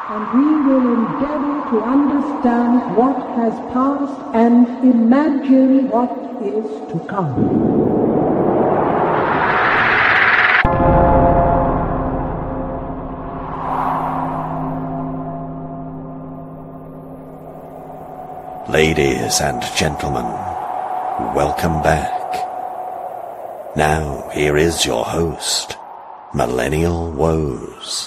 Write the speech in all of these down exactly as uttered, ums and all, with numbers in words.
and we will endeavor to understand what has passed and imagine what is to come. Ladies and gentlemen, welcome back. Now, here is your host, Millennial Woes.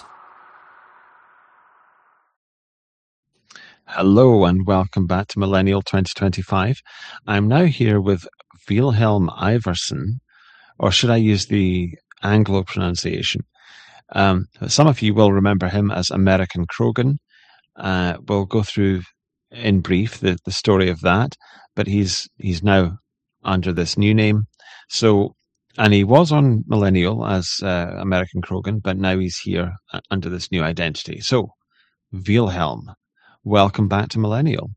Hello and welcome back to Millennial twenty twenty-five. I'm now here with Wilhelm Iversen, or should I use the Anglo pronunciation? Um, some of you will remember him as American Krogan. Uh, we'll go through in brief the, the story of that, but he's he's now under this new name. So, and he was on Millennial as uh, American Krogan, but now he's here under this new identity. So, Wilhelm, welcome back to Millennial.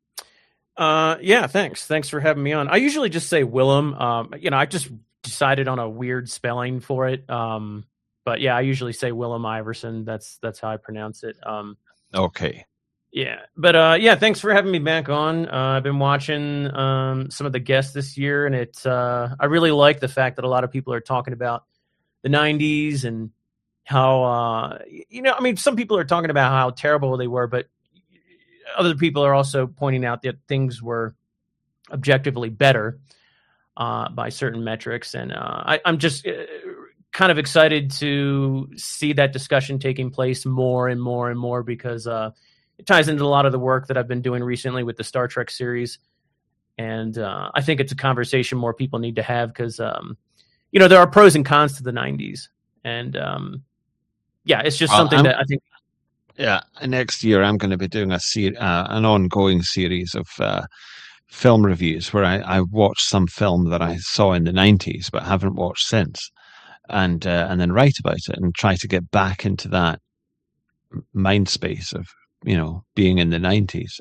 Uh, yeah, thanks. Thanks for having me on. I usually just say Willem. Um, you know, I just decided on a weird spelling for it. Um, but yeah, I usually say Willem Iversen. That's that's how I pronounce it. Um, okay. Yeah, but uh, yeah, thanks for having me back on. Uh, I've been watching um, some of the guests this year, and it's uh, I really like the fact that a lot of people are talking about the nineties and how uh, you know, I mean, some people are talking about how terrible they were, but other people are also pointing out that things were objectively better uh, by certain metrics, and uh, I, I'm just uh, kind of excited to see that discussion taking place more and more and more because. Uh, It ties into a lot of the work that I've been doing recently with the Star Trek series. And uh, I think it's a conversation more people need to have because, um, you know, there are pros and cons to the nineties. And, um, yeah, it's just well, something I'm, that I think... Yeah, next year I'm going to be doing a ser- uh, an ongoing series of uh, film reviews where I, I watch some film that I saw in the nineties but haven't watched since. And, uh, and then write about it and try to get back into that mind space of, you know, being in the nineties.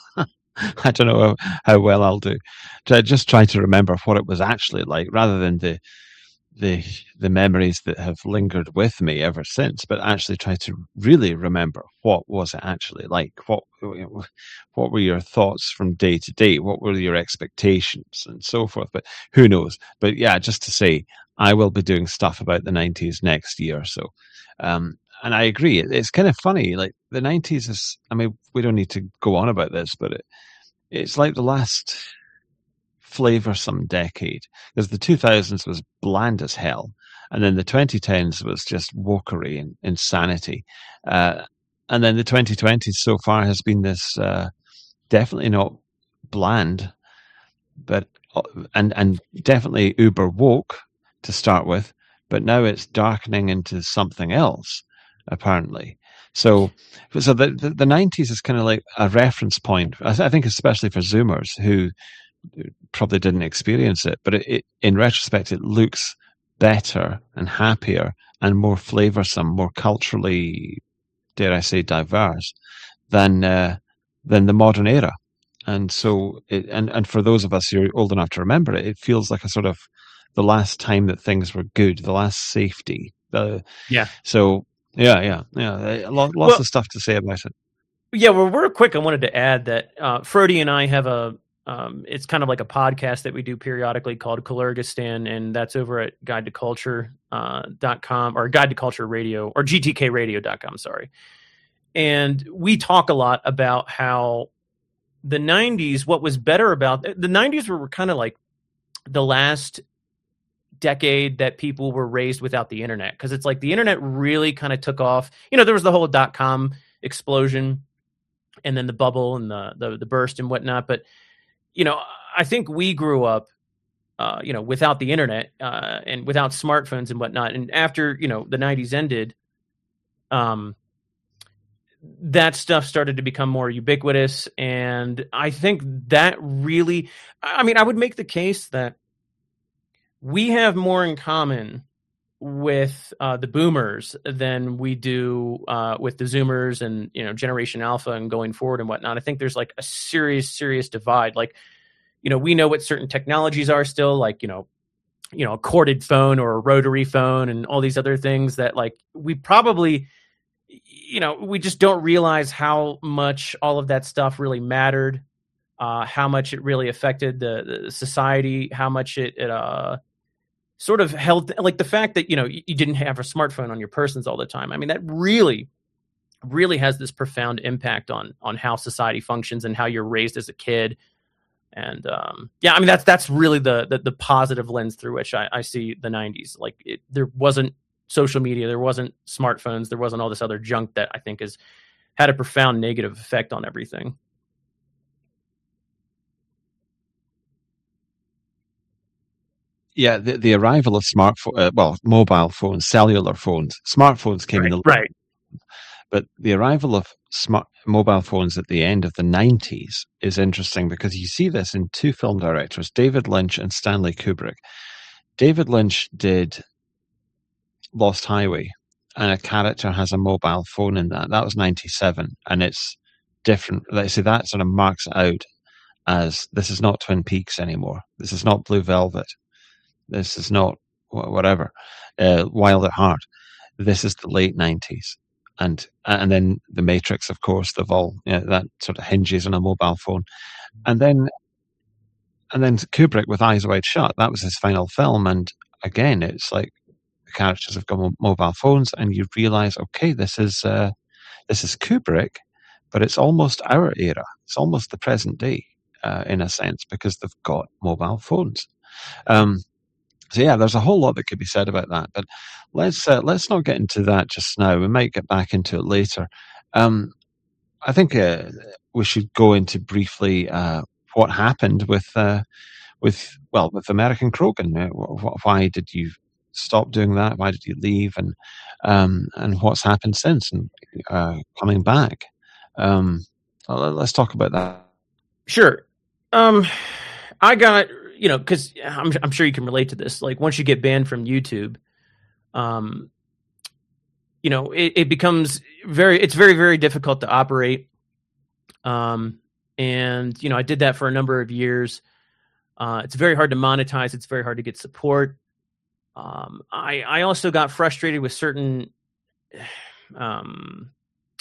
I don't know how, how well I'll do. To just try to remember what it was actually like, rather than the the the memories that have lingered with me ever since, but actually try to really remember what was it actually like. What what were your thoughts from day to day? What were your expectations and so forth? But who knows? But yeah, just to say, I will be doing stuff about the nineties next year. So. Um, And I agree. It's kind of funny. Like the nineties is, I mean, we don't need to go on about this, but it, it's like the last flavorsome decade because the two thousands was bland as hell. And then the twenty tens was just wokery and insanity. Uh, and then the twenty twenties so far has been this, uh, definitely not bland, but, and, and definitely uber woke to start with, but now it's darkening into something else. Apparently, so so the, the the nineties is kind of like a reference point. I, th- I think especially for Zoomers who probably didn't experience it, but it, it, in retrospect, it looks better and happier and more flavorsome, more culturally, dare I say, diverse than uh, than the modern era. And so, it, and and for those of us who are old enough to remember it, it feels like a sort of the last time that things were good, the last safety. The yeah. So. Yeah, yeah, yeah. Lots well, of stuff to say about it. Yeah, well, real quick, I wanted to add that uh, Frody and I have a, um, it's kind of like a podcast that we do periodically called Kalurgistan, and that's over at guide to culture dot com or Guide to Culture Radio or G T K radio dot com, sorry. And we talk a lot about how the nineties, what was better about the nineties were kind of like the last decade that people were raised without the internet, because it's like the internet really kind of took off. You know, there was the whole dot-com explosion and then the bubble and the, the the burst and whatnot. But, you know, I think we grew up, uh, you know, without the internet uh, and without smartphones and whatnot. And after, you know, the nineties ended, um, that stuff started to become more ubiquitous. And I think that really, I mean, I would make the case that we have more in common with uh, the boomers than we do uh, with the Zoomers and, you know, Generation Alpha and going forward and whatnot. I think there's like a serious, serious divide. Like, you know, we know what certain technologies are still, like, you know, you know, a corded phone or a rotary phone and all these other things that, like, we probably, you know, we just don't realize how much all of that stuff really mattered, uh, how much it really affected the, the society, how much it, it uh, sort of held, like the fact that, you know, you, you didn't have a smartphone on your persons all the time. I mean, that really, really has this profound impact on on how society functions and how you're raised as a kid. And um, yeah, I mean, that's that's really the the, the positive lens through which I, I see the nineties. Like it, there wasn't social media, there wasn't smartphones, there wasn't all this other junk that I think has had a profound negative effect on everything. Yeah, the, the arrival of smartphone, uh, well, mobile phones, cellular phones, smartphones came Right, in the right. But the arrival of smart mobile phones at the end of the nineties is interesting because you see this in two film directors, David Lynch and Stanley Kubrick. David Lynch did Lost Highway, and a character has a mobile phone in that. That was ninety-seven, and it's different. Like I say, that sort of marks it out as this is not Twin Peaks anymore. This is not Blue Velvet. This is not whatever, uh, Wild at Heart. This is the late nineties. And and then The Matrix, of course, they've all, you know, that sort of hinges on a mobile phone. And then and then Kubrick with Eyes Wide Shut, that was his final film. And again, it's like the characters have got mobile phones, and you realize, okay, this is uh, this is Kubrick, but it's almost our era. It's almost the present day, uh, in a sense, because they've got mobile phones. Um, So yeah, there's a whole lot that could be said about that, but let's uh, let's not get into that just now. We might get back into it later. Um, I think uh, we should go into briefly uh, what happened with uh, with well with American Krogan. Uh, wh- why did you stop doing that? Why did you leave? And um, and what's happened since? And uh, coming back. Um, let's talk about that. Sure. Um, I got. You know, because I'm I'm sure you can relate to this. Like once you get banned from YouTube, um, you know, it, it becomes very it's very very difficult to operate. Um, and you know, I did that for a number of years. Uh, it's very hard to monetize. It's very hard to get support. Um, I I also got frustrated with certain um,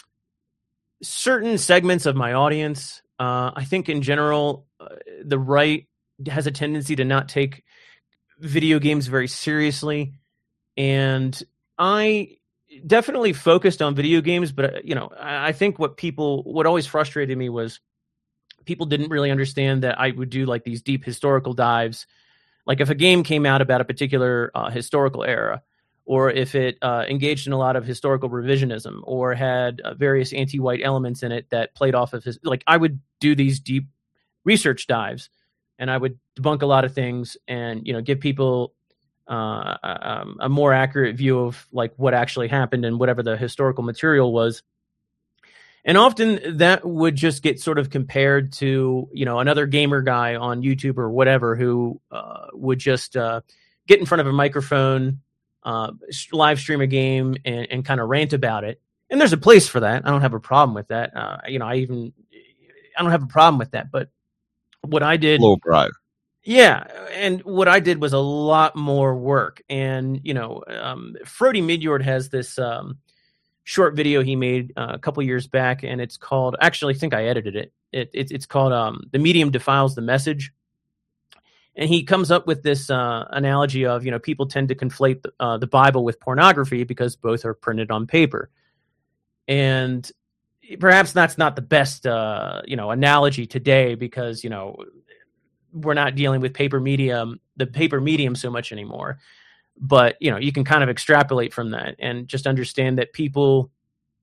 certain segments of my audience. Uh, I think in general, uh, the right has a tendency to not take video games very seriously. And I definitely focused on video games, but you know, I think what people, what always frustrated me was people didn't really understand that I would do like these deep historical dives. Like if a game came out about a particular uh, historical era, or if it uh, engaged in a lot of historical revisionism or had uh, various anti-white elements in it that played off of his, like I would do these deep research dives. And I would debunk a lot of things, and you know, give people uh, um, a more accurate view of like what actually happened and whatever the historical material was. And often that would just get sort of compared to, you know, another gamer guy on YouTube or whatever who uh, would just uh, get in front of a microphone, uh, live stream a game, and, and kind of rant about it. And there's a place for that. I don't have a problem with that. Uh, you know, I even I don't have a problem with that, but what I did, lowbrow. Yeah, and what I did was a lot more work. And you know, um, Frody Midjord has this um, short video he made uh, a couple years back, and it's called. Actually, I think I edited it. it, it it's called um, "The Medium Defiles the Message," and he comes up with this uh, analogy of, you know, people tend to conflate the, uh, the Bible with pornography because both are printed on paper, and perhaps that's not the best, uh, you know, analogy today because, you know, we're not dealing with paper medium, the paper medium so much anymore. But, you know, you can kind of extrapolate from that and just understand that people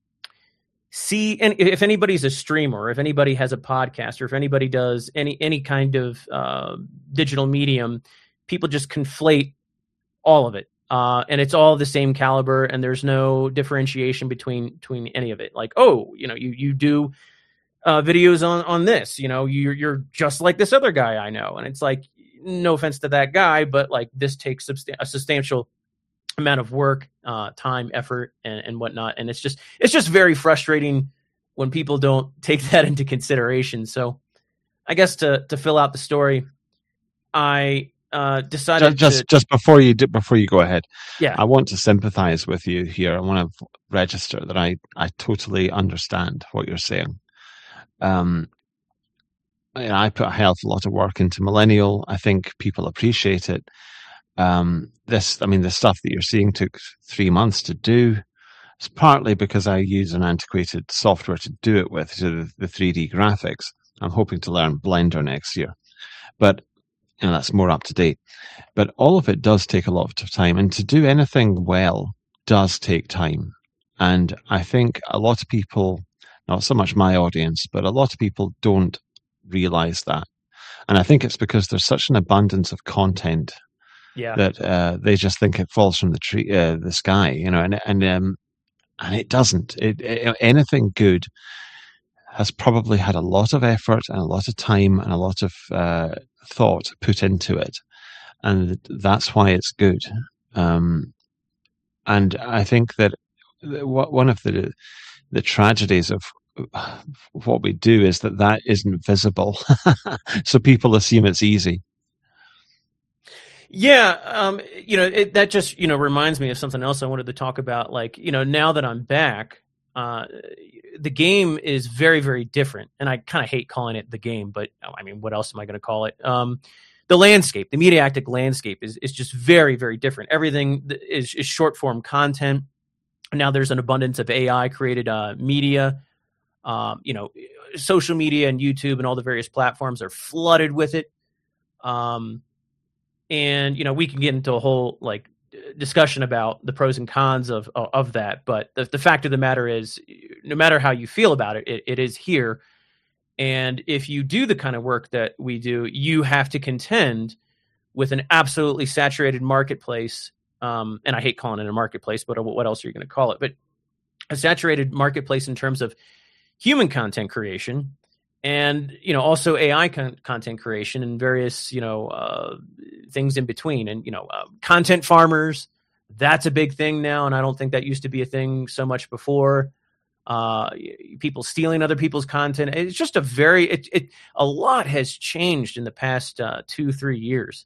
see, and if anybody's a streamer, if anybody has a podcast, or if anybody does any, any kind of uh, digital medium, people just conflate all of it. Uh, and it's all the same caliber, and there's no differentiation between between any of it. Like, oh, you know, you you do uh, videos on on this, you know, you're you're just like this other guy I know, and it's like, no offense to that guy, but like this takes substan- a substantial amount of work, uh, time, effort, and, and whatnot, and it's just it's just very frustrating when people don't take that into consideration. So, I guess to to fill out the story, I uh, decided just just, to, just before you do, before you go ahead, yeah, I want to sympathize with you here. I want to register that I I totally understand what you're saying. Um, I, I put a hell of a lot of work into Millennial. I think people appreciate it. Um, this, I mean, the stuff that you're seeing took three months to do. It's partly because I use an antiquated software to do it with, so the, the three D graphics. I'm hoping to learn Blender next year, but you know, that's more up to date. But all of it does take a lot of time, and to do anything well does take time. And I think a lot of people, not so much my audience, but a lot of people don't realize that. And I think it's because there's such an abundance of content yeah, that uh, they just think it falls from the tree, uh, the sky, you know, and and um, and it doesn't. It, it, anything good has probably had a lot of effort and a lot of time and a lot of uh, thought put into it, and that's why it's good. Um, and I think that one of the the tragedies of what we do is that that isn't visible, so people assume it's easy. Yeah, um, you know, it, that just, you know, reminds me of something else I wanted to talk about. Like, you know, now that I'm back, uh, the game is very, very different. And I kind of hate calling it the game, but I mean, what else am I going to call it? Um, the landscape, the Mediactic landscape is, is just very, very different. Everything is, is short form content. Now there's an abundance of A I created uh, media. Um, you know, social media and YouTube and all the various platforms are flooded with it. Um, And, you know, we can get into a whole like discussion about the pros and cons of, of that. But the, the fact of the matter is, no matter how you feel about it, it, it is here. And if you do the kind of work that we do, you have to contend with an absolutely saturated marketplace. Um, and I hate calling it a marketplace, but what else are you going to call it? But a saturated marketplace in terms of human content creation. And, you know, also A I con- content creation and various, you know, uh, things in between. And, you know, uh, content farmers, that's a big thing now. And I don't think that used to be a thing so much before. Uh, people stealing other people's content. It's just a very, it, it a lot has changed in the past uh, two, three years.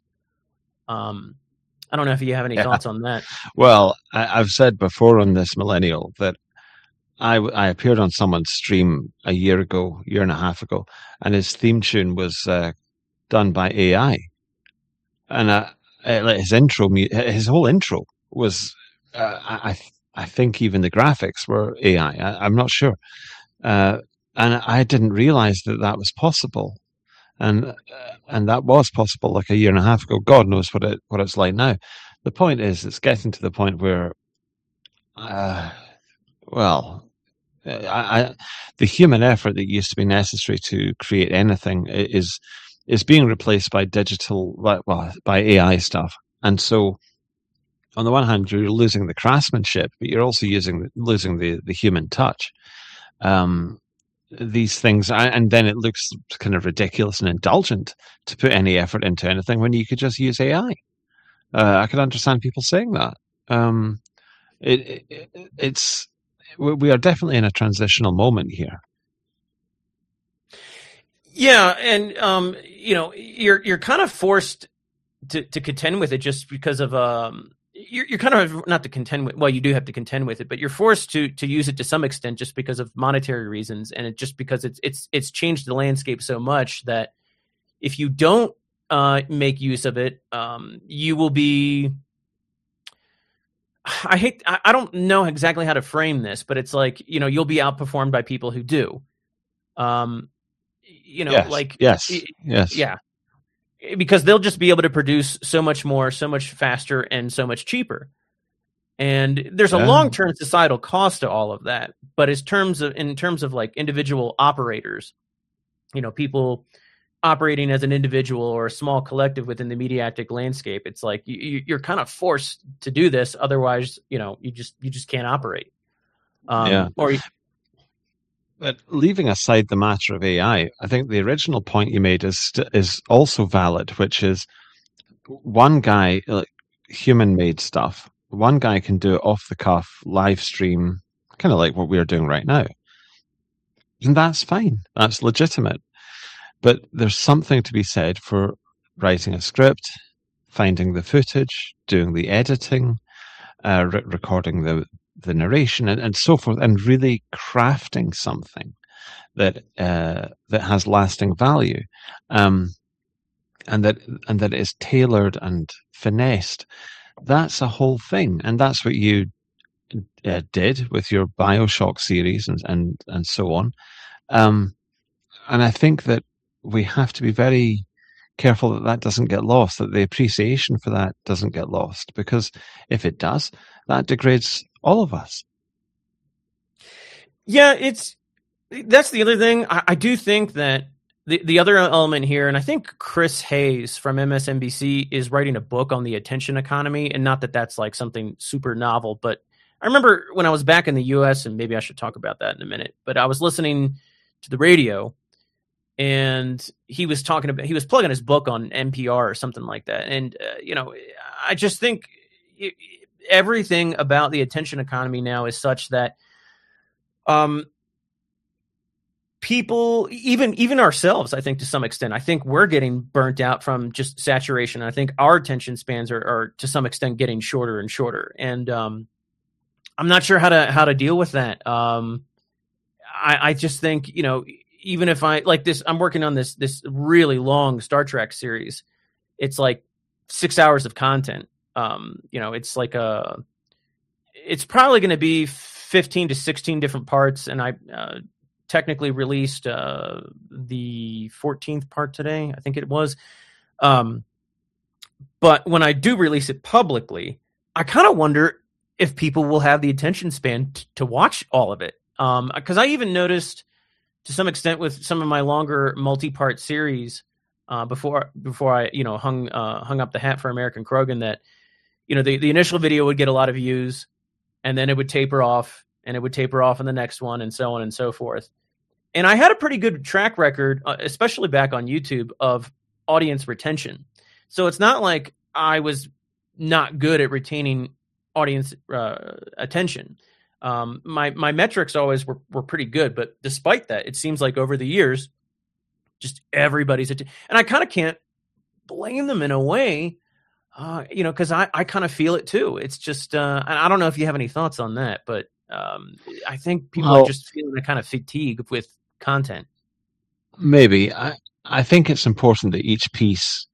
Um, I don't know if you have any Yeah. thoughts on that. Well, I, I've said before on this Millennial that I, I appeared on someone's stream a year ago, year and a half ago, and his theme tune was uh, done by A I. And uh, uh, his intro, his whole intro was, uh, I, I think even the graphics were A I. I, I'm not sure. Uh, and I didn't realize that that was possible. And uh, and that was possible like a year and a half ago. God knows what it what it's like now. The point is, it's getting to the point where, uh, well, I, I, the human effort that used to be necessary to create anything is is being replaced by digital, well, by A I stuff. And so, on the one hand, you're losing the craftsmanship, but you're also using losing the the human touch. Um, these things, and then it looks kind of ridiculous and indulgent to put any effort into anything when you could just use A I. Uh, I could understand people saying that. Um, it, it, it's we are definitely in a transitional moment here. Yeah, and um, you know, you're you're kind of forced to, to contend with it just because of um, you're you're kind of not to contend with. Well, you do have to contend with it, but you're forced to to use it to some extent just because of monetary reasons, and it just because it's it's it's changed the landscape so much that if you don't uh, make use of it, um, you will be. I hate. I, I don't know exactly how to frame this, but it's like, you know, you'll be outperformed by people who do. Um, you know, yes, like yes, yes, yeah, because they'll just be able to produce so much more, so much faster, and so much cheaper. And there's a yeah. long-term societal cost to all of that. But as terms of in terms of like individual operators, you know, people operating as an individual or a small collective within the Mediactic landscape, it's like you, you're kind of forced to do this. Otherwise, you know, you just you just can't operate. Um, yeah. Or, but leaving aside the matter of A I, I think the original point you made is is also valid, which is one guy, like human-made stuff, one guy can do it off the cuff, live stream, kind of like what we're doing right now, and that's fine. That's legitimate. But there's something to be said for writing a script, finding the footage, doing the editing, uh, re- recording the the narration, and, and so forth, and really crafting something that uh, that has lasting value, um, and that and that is tailored and finessed. That's a whole thing, and that's what you uh, did with your BioShock series and and and so on. Um, and I think that we have to be very careful that that doesn't get lost, that the appreciation for that doesn't get lost, because if it does, that degrades all of us. Yeah, it's that's the other thing. I, I do think that the, the other element here, and I think Chris Hayes from M S N B C is writing a book on the attention economy, and not that that's like something super novel, but I remember when I was back in the U S, and maybe I should talk about that in a minute, but I was listening to the radio, and he was talking about, he was plugging his book on N P R or something like that. And, uh, you know, I just think it, everything about the attention economy now is such that um, people, even, even ourselves, I think to some extent, I think we're getting burnt out from just saturation. I think our attention spans are, are to some extent getting shorter and shorter. And um, I'm not sure how to, how to deal with that. Um, I, I just think, you know, even if I like this, I'm working on this, this really long Star Trek series. It's like six hours of content. Um, you know, it's like a, it's probably going to be fifteen to sixteen different parts. And I uh, technically released uh, the fourteenth part today, I think it was. Um, but when I do release it publicly, I kind of wonder if people will have the attention span t- to watch all of it. Um, cause I even noticed, to some extent, with some of my longer multi-part series, uh, before before I you know hung uh, hung up the hat for American Krogan, that you know the, the initial video would get a lot of views, and then it would taper off, and it would taper off in the next one, and so on and so forth. And I had a pretty good track record, uh, especially back on YouTube, of audience retention. So it's not like I was not good at retaining audience uh, attention. Um, my, my metrics always were, were pretty good, but despite that, it seems like over the years, just everybody's, att- and I kind of can't blame them in a way, uh, you know, cause I, I kind of feel it too. It's just, uh, and I don't know if you have any thoughts on that, but, um, I think people Well, are just feeling a kind of fatigue with content. maybe. I, I think it's important that each piece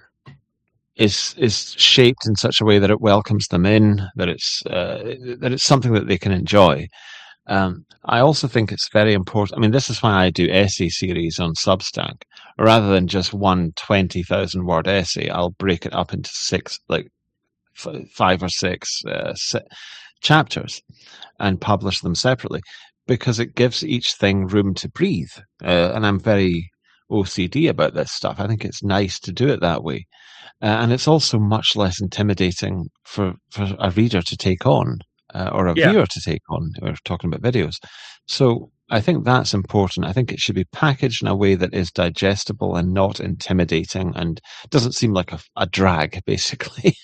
is is shaped in such a way that it welcomes them in, that it's uh, that it's something that they can enjoy. Um, I also think it's very important. I mean, this is why I do essay series on Substack. Rather than just one twenty thousand word essay, I'll break it up into six, like f- five or six uh, se- chapters and publish them separately, because it gives each thing room to breathe. Uh, and I'm very O C D about this stuff. I think it's nice to do it that way. Uh, and it's also much less intimidating for, for a reader to take on, uh, or a Yeah. viewer to take on. We're talking about videos. So I think that's important. I think it should be packaged in a way that is digestible and not intimidating and doesn't seem like a, a drag, basically.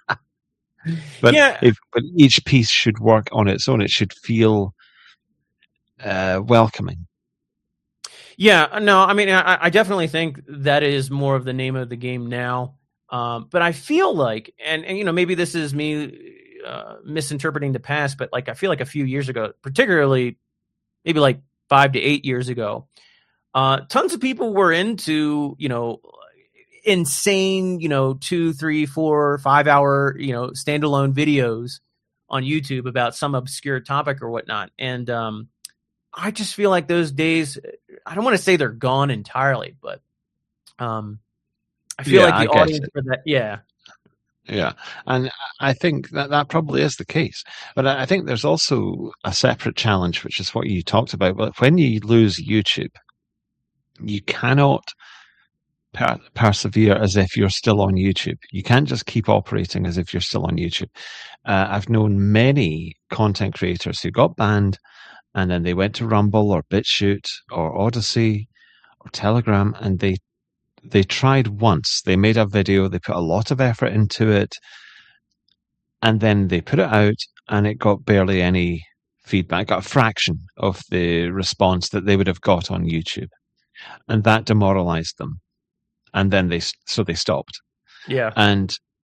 But, Yeah. if, but each piece should work on its own. It should feel uh, welcoming. Yeah, no, I mean, I, I definitely think that is more of the name of the game now. Um, but I feel like, and, and you know, maybe this is me uh, misinterpreting the past, but like I feel like a few years ago, particularly maybe like five to eight years ago, uh, tons of people were into, you know, insane, you know, two, three, four, five hour, you know, standalone videos on YouTube about some obscure topic or whatnot. And um, I just feel like those days, I don't want to say they're gone entirely, but um, I feel Yeah, like I the get audience it. for that, yeah. Yeah, and I think that that probably is the case. But I I think there's also a separate challenge, which is what you talked about. But when you lose YouTube, you cannot per- persevere as if you're still on YouTube. You can't just keep operating as if you're still on YouTube. Uh, I've known many content creators who got banned and then they went to Rumble or BitChute or Odyssey or Telegram, and they they tried once. They made a video, they put a lot of effort into it, and then they put it out and it got barely any feedback, got a fraction of the response that they would have got on YouTube. And that demoralized them. And then they, so they stopped. Yeah. And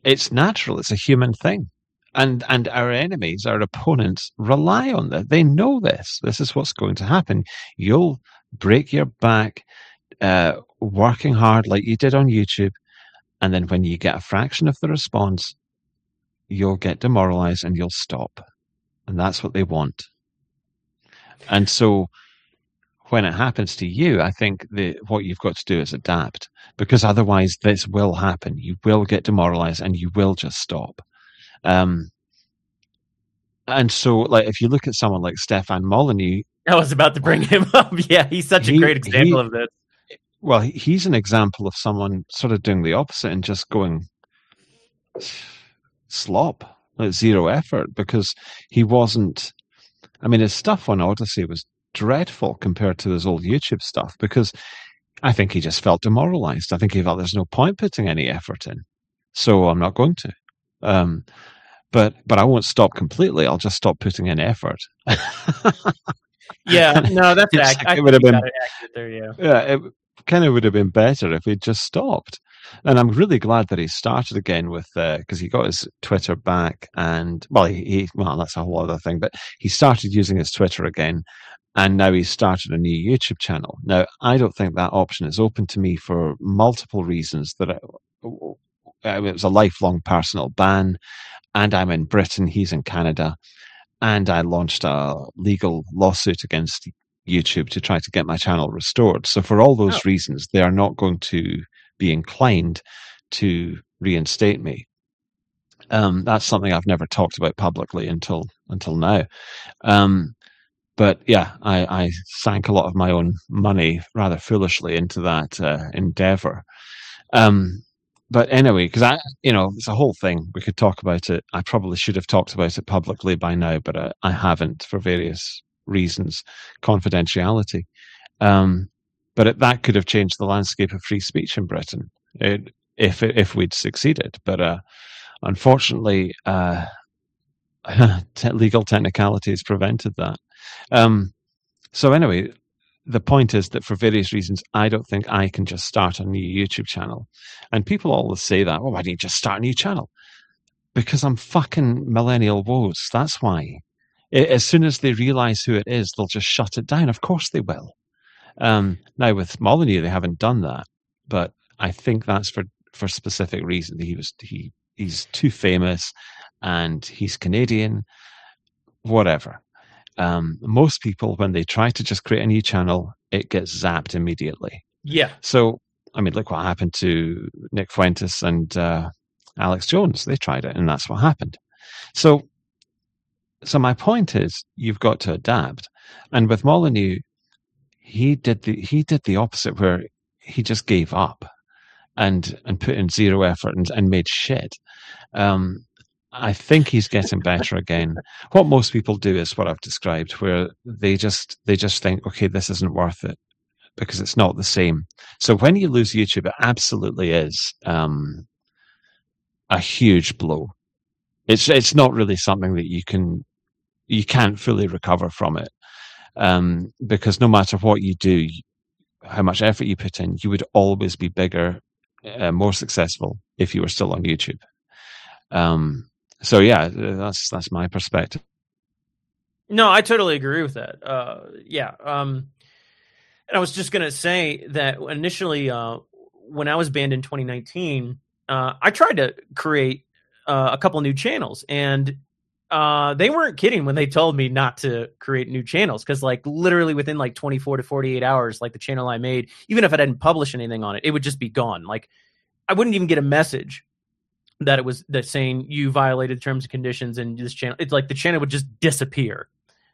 It's natural. It's a human thing. And and our enemies, our opponents, rely on that. They know this. This is what's going to happen. You'll break your back uh, working hard like you did on YouTube. And then when you get a fraction of the response, you'll get demoralized and you'll stop. And that's what they want. And so when it happens to you, I think the, what you've got to do is adapt, because otherwise this will happen. You will get demoralized and you will just stop. Um, and so, like, if you look at someone like Stefan Molyneux, I was about to bring him up. Yeah, he's such he, a great example he, of this. Well, he's an example of someone sort of doing the opposite and just going slop, like zero effort, because he wasn't. I mean, his stuff on Odyssey was dreadful compared to his old YouTube stuff, because I think he just felt demoralized. I think he felt there's no point putting any effort in, so I'm not going to. Um, but but I won't stop completely. I'll just stop putting in effort. Yeah, no, that's ac- like it would have been accurate there. Yeah, yeah, it kind of would have been better if he'd just stopped. And I'm really glad that he started again with because uh, he got his Twitter back, and well, he, he well that's a whole other thing. But he started using his Twitter again, and now he's started a new YouTube channel. Now, I don't think that option is open to me for multiple reasons. That it, it was a lifelong personal ban, and I'm in Britain, he's in Canada, and I launched a legal lawsuit against YouTube to try to get my channel restored. So for all those oh. reasons, they are not going to be inclined to reinstate me. Um, that's something I've never talked about publicly until until now. Um, but yeah, I, I sank a lot of my own money rather foolishly into that uh, endeavor. Um, but anyway, because I, you know, it's a whole thing. We could talk about it. I probably should have talked about it publicly by now, but I, I haven't for various reasons, confidentiality. Um, but it, that could have changed the landscape of free speech in Britain it, if if we'd succeeded. But uh, unfortunately, uh, te- legal technicalities prevented that. Um, so anyway, the point is that for various reasons, I don't think I can just start a new YouTube channel. And people always say that, well, why don't you just start a new channel? Because I'm fucking Millennial Woes. That's why. As soon as they realize who it is, they'll just shut it down. Of course they will. Um, now with Molyneux, they haven't done that, but I think that's for, for specific reasons. He was he he's too famous, and he's Canadian. Whatever. Um, most people, when they try to just create a new channel, it gets zapped immediately. Yeah. So I mean, look what happened to Nick Fuentes and uh, Alex Jones. They tried it, and that's what happened. So. So my point is, you've got to adapt. And with Molyneux, he did the he did the opposite, where he just gave up and and put in zero effort and, and made shit. Um, I think he's getting better again. What most people do is what I've described, where they just they just think, okay, this isn't worth it because it's not the same. So when you lose YouTube, it absolutely is um, a huge blow. It's it's not really something that you can. You can't fully recover from it um, because no matter what you do, how much effort you put in, you would always be bigger, uh, more successful if you were still on YouTube. Um, so yeah, that's that's my perspective. No, I totally agree with that. Uh, yeah, um, and I was just gonna say that initially, uh, when I was banned in twenty nineteen, uh, I tried to create uh, a couple new channels, and Uh, they weren't kidding when they told me not to create new channels, because like literally within like twenty-four to forty-eight hours, like the channel I made, even if I didn't publish anything on it, it would just be gone. Like I wouldn't even get a message that it was that saying you violated terms and conditions and this channel. It's like the channel would just disappear.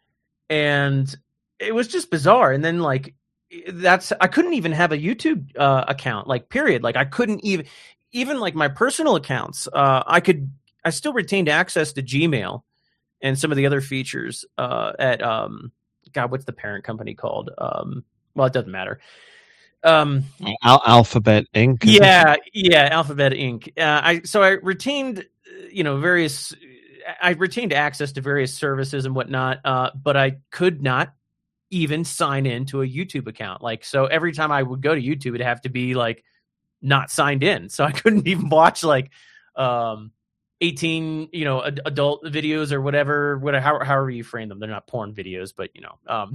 And it was just bizarre. And then like that's I couldn't even have a YouTube uh, account, like period. Like I couldn't even even like my personal accounts. Uh, I could I still retained access to Gmail and some of the other features uh, at, um, God, what's the parent company called? Um, well, it doesn't matter. Um, Al- Alphabet Incorporated. Yeah, yeah, Alphabet Incorporated. Uh, I so I retained, you know, various. I retained access to various services and whatnot, uh, but I could not even sign in to a YouTube account. Like, so every time I would go to YouTube, it'd have to be like not signed in, so I couldn't even watch like um, eighteen, you know, ad- adult videos or whatever, whatever, how, however you frame them. They're not porn videos, but you know, um,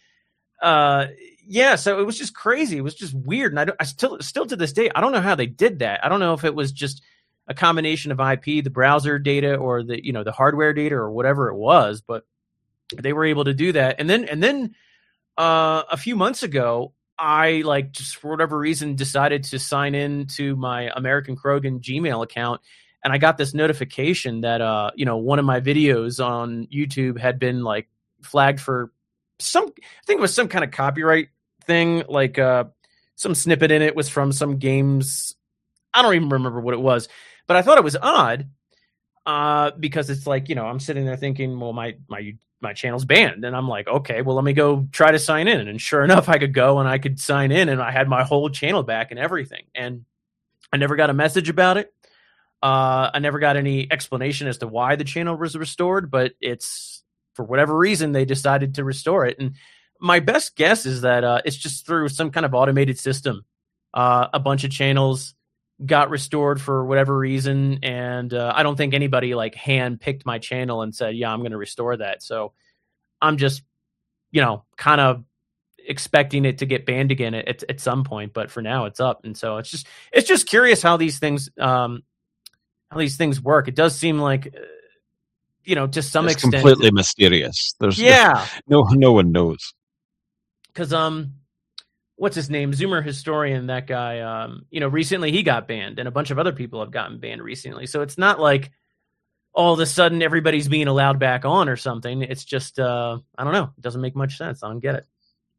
uh, yeah. So it was just crazy. It was just weird. And I, don't, I still, still to this day, I don't know how they did that. I don't know if it was just a combination of I P, the browser data, or the, you know, the hardware data or whatever it was, but they were able to do that. And then, and then, uh, a few months ago, I like just for whatever reason decided to sign in to my American Krogan Gmail account. And I got this notification that, uh, you know, one of my videos on YouTube had been like flagged for some, I think it was some kind of copyright thing. Like, uh, some snippet in it was from some games. I don't even remember what it was, but I thought it was odd, uh, because it's like, you know, I'm sitting there thinking, well, my, my, my channel's banned. And I'm like, okay, well, let me go try to sign in. And sure enough, I could go and I could sign in and I had my whole channel back and everything. And I never got a message about it. Uh, I never got any explanation as to why the channel was restored, but it's for whatever reason, they decided to restore it. And my best guess is that uh, it's just through some kind of automated system. Uh, a bunch of channels got restored for whatever reason. And uh, I don't think anybody like hand picked my channel and said, yeah, I'm going to restore that. So I'm just, you know, kind of expecting it to get banned again at, at some point, but for now it's up. And so it's just, it's just curious how these things, um, how these things work. It does seem like, uh, you know, to some it's extent, completely mysterious. There's yeah, no, no one knows. Cause, um, what's his name? Zoomer Historian, that guy, um, you know, recently he got banned and a bunch of other people have gotten banned recently. So it's not like all of a sudden everybody's being allowed back on or something. It's just, uh, I don't know. It doesn't make much sense. I don't get it.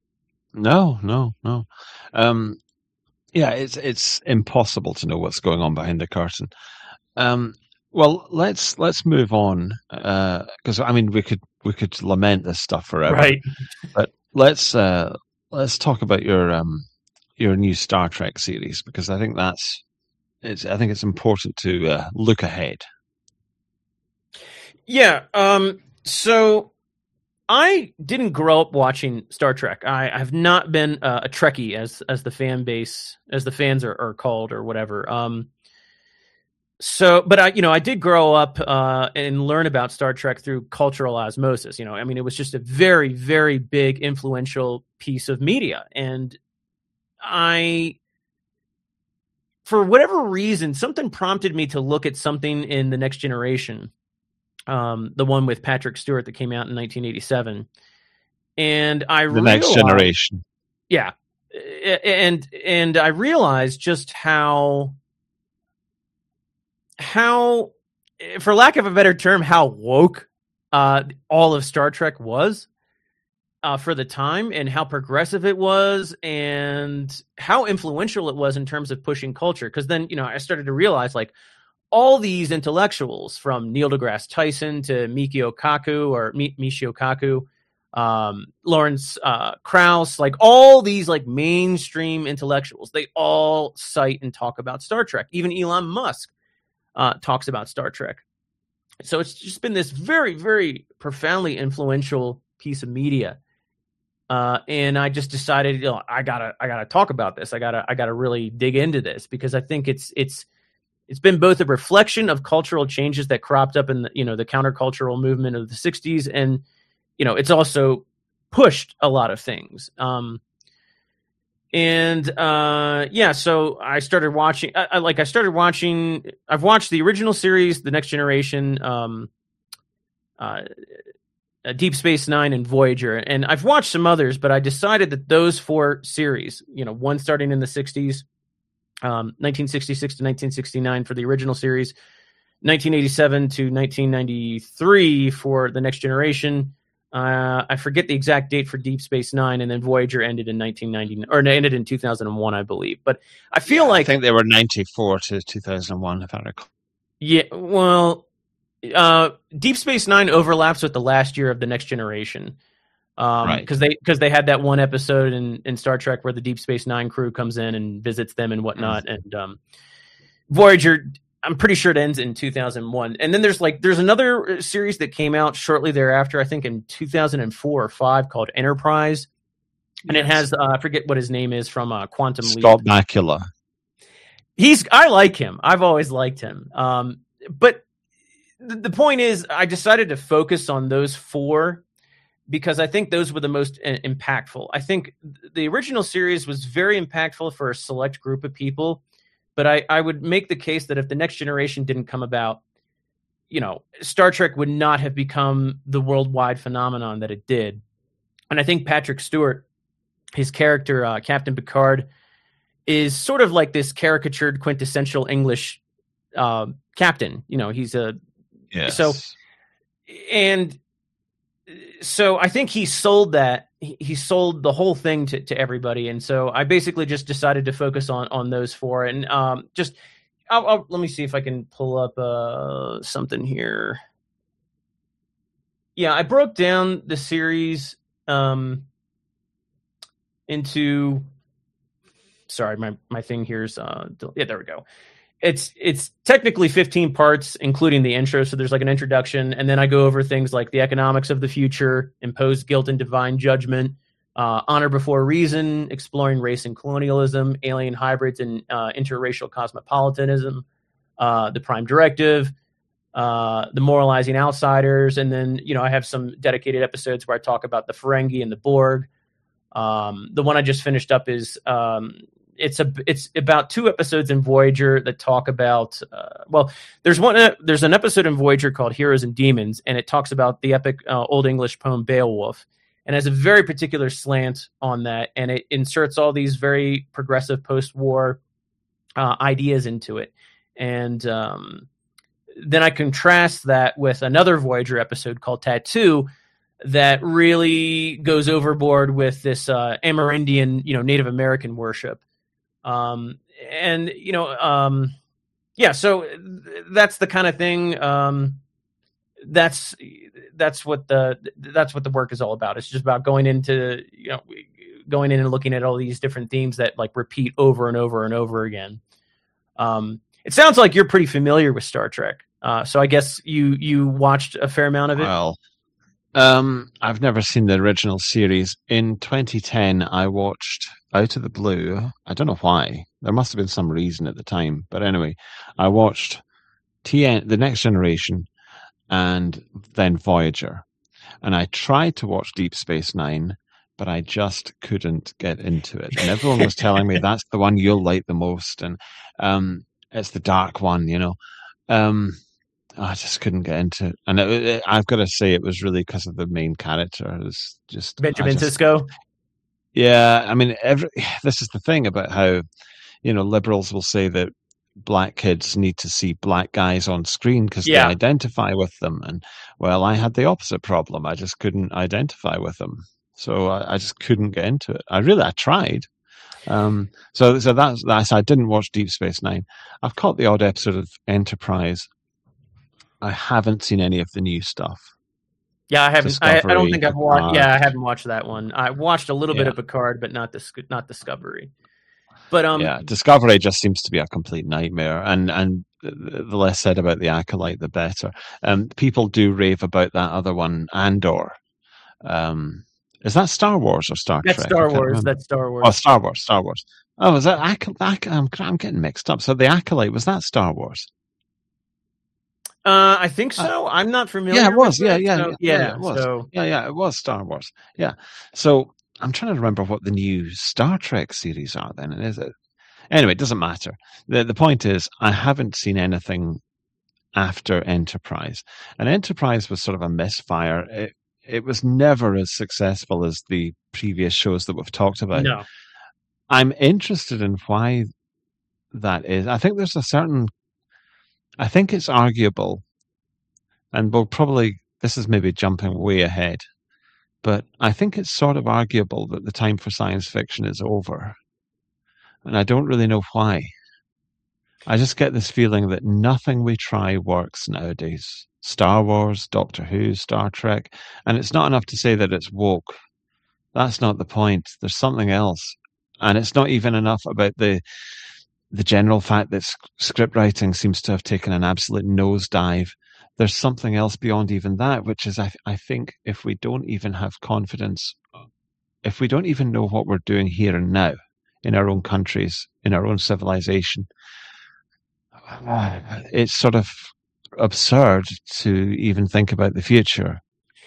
No, no, no. Um, yeah, it's, it's impossible to know what's going on behind the curtain. Um, well, let's, let's move on. Uh, cause I mean, we could, we could lament this stuff forever, Right. But let's, uh, let's talk about your um your new Star Trek series, because I think that's it's I think it's important to uh, look ahead. Yeah. Um. So I didn't grow up watching Star Trek. I have not been uh, a Trekkie, as as the fan base, as the fans are, are called, or whatever. Um. So, but I, you know, I did grow up uh, and learn about Star Trek through cultural osmosis. You know, I mean, it was just a very, very big, influential piece of media. And I, for whatever reason, something prompted me to look at something in The Next Generation, um, the one with Patrick Stewart that came out in nineteen eighty-seven. And I The realized, Next Generation. Yeah. And, and I realized just how, how, for lack of a better term, how woke uh, all of Star Trek was uh, for the time, and how progressive it was, and how influential it was in terms of pushing culture. Because then, you know, I started to realize, like, all these intellectuals, from Neil deGrasse Tyson to Mikio Kaku or Mi- Michio Kaku, um, Lawrence uh, Krauss, like all these like mainstream intellectuals, they all cite and talk about Star Trek. Even Elon Musk Uh, talks about Star Trek. So it's just been this very, very profoundly influential piece of media. Uh, and I just decided, you know, I gotta, I gotta talk about this. I gotta, I gotta really dig into this, because I think it's, it's, it's been both a reflection of cultural changes that cropped up in the, you know, the countercultural movement of the sixties. And, you know, it's also pushed a lot of things. Um, And, uh, yeah, so I started watching, I, I, like I started watching, I've watched the original series, The Next Generation, um, uh, Deep Space Nine, and Voyager. And I've watched some others, but I decided that those four series, you know, one starting in the sixties, um, nineteen sixty-six to nineteen sixty-nine for the original series, nineteen eighty-seven to nineteen ninety-three for The Next Generation. Uh, I forget the exact date for Deep Space Nine, and then Voyager ended in nineteen ninety, or ended in two thousand one, I believe. But I feel yeah, like I think they were ninety-four to two thousand one, if I recall. Yeah, well, uh, Deep Space Nine overlaps with the last year of The Next Generation, um, Right. Because they because they had that one episode in, in Star Trek where the Deep Space Nine crew comes in and visits them and whatnot, mm. and um, Voyager, I'm pretty sure it ends in two thousand one. And then there's like, there's another series that came out shortly thereafter, I think in two thousand four or five, called Enterprise. And yes. It has, uh, I forget what his name is from uh, Quantum Leap. Scott Bakula. he's I like him. I've always liked him. Um, but th- the point is, I decided to focus on those four because I think those were the most uh, impactful. I think the original series was very impactful for a select group of people, but I, I would make the case that if the Next Generation didn't come about, you know, Star Trek would not have become the worldwide phenomenon that it did. And I think Patrick Stewart, his character, uh, Captain Picard, is sort of like this caricatured, quintessential English uh, captain. You know, he's a Yes. so, and so I think he sold that. He, he sold the whole thing to, to everybody, and so I basically just decided to focus on on those four, and um, just I'll, I'll, let me see if I can pull up uh, something here. Yeah, I broke down the series um, into. Sorry, my, my thing here's uh yeah, there we go. It's it's technically fifteen parts, including the intro. So there's like an introduction, and then I go over things like the economics of the future, imposed guilt and divine judgment, uh, honor before reason, exploring race and colonialism, alien hybrids and uh, interracial cosmopolitanism, uh, the Prime Directive, uh, the moralizing outsiders, and then you know I have some dedicated episodes where I talk about the Ferengi and the Borg. Um, the one I just finished up is um, it's a it's about two episodes in Voyager that talk about uh, well, there's one uh, there's an episode in Voyager called Heroes and Demons, and it talks about the epic uh, Old English poem Beowulf, and has a very particular slant on that, and it inserts all these very progressive post-war uh, ideas into it, and um, then I contrast that with another Voyager episode called Tattoo, that really goes overboard with this uh, Amerindian, you know, Native American worship. Um, and, you know, um, yeah, so that's the kind of thing. Um, that's, that's what the, that's what the work is all about. It's just about going into, you know, going in and looking at all these different themes that like repeat over and over and over again. Um, it sounds like you're pretty familiar with Star Trek. Uh, so I guess you, you watched a fair amount of it. Well, Um, I've never seen the original series. In twenty ten, I watched out of the blue. I don't know why. There must have been some reason at the time. But anyway, I watched T N, The Next Generation, and then Voyager. And I tried to watch Deep Space Nine, but I just couldn't get into it. And everyone was telling me that's the one you'll like the most. And um, it's the dark one, you know. Um I just couldn't get into it. And it, it, I've got to say it was really because of the main character. It was just... Benjamin just, Sisko? Yeah, I mean, every this is the thing about how, you know, liberals will say that black kids need to see black guys on screen because Yeah. they identify with them. And, well, I had the opposite problem. I just couldn't identify with them. So I, I just couldn't get into it. I really, I tried. Um, so so that's, that's, I didn't watch Deep Space Nine. I've caught the odd episode of Enterprise. I haven't seen any of the new stuff. Yeah, I haven't. I, I don't Discovery, think I've watched. Picard. Yeah, I haven't watched that one. I watched a little bit Yeah. of Picard, but not this, not Discovery. But um, Yeah, Discovery just seems to be a complete nightmare, and and the less said about the Acolyte, the better. Um, people do rave about that other one, Andor. Um, is that Star Wars or Star that's Trek? Star I can't Wars. remember. That's Star Wars. Oh, Star Wars, Star Wars. Oh, is that Acolyte? Ac- I'm, I'm getting mixed up. So the Acolyte, was that Star Wars? Uh, I think so. I'm not familiar. Yeah, it was. with Yeah, it, yeah, so- yeah, yeah. yeah, it was. So Yeah, yeah, it was Star Wars. Yeah. So I'm trying to remember what the new Star Trek series are then, is it? Anyway, it doesn't matter. The the point is I haven't seen anything after Enterprise. And Enterprise was sort of a misfire. It it was never as successful as the previous shows that we've talked about. no, I'm interested in why that is. I think there's a certain I think it's arguable, and we'll probably, this is maybe jumping way ahead, but I think it's sort of arguable that the time for science fiction is over. And I don't really know why. I just get this feeling that nothing we try works nowadays. Star Wars, Doctor Who, Star Trek, and it's not enough to say that it's woke. That's not the point. There's something else. And it's not even enough about the the general fact that sc- script writing seems to have taken an absolute nosedive. There's something else beyond even that, which is I, I think if we don't even have confidence, if we don't even know what we're doing here and now in our own countries, in our own civilization, uh, it's sort of absurd to even think about the future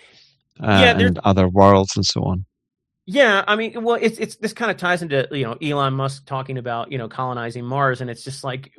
uh, Yeah, there's and other worlds and so on. Yeah, I mean, well, it's it's this kind of ties into, you know, Elon Musk talking about, you know, colonizing Mars, and it's just like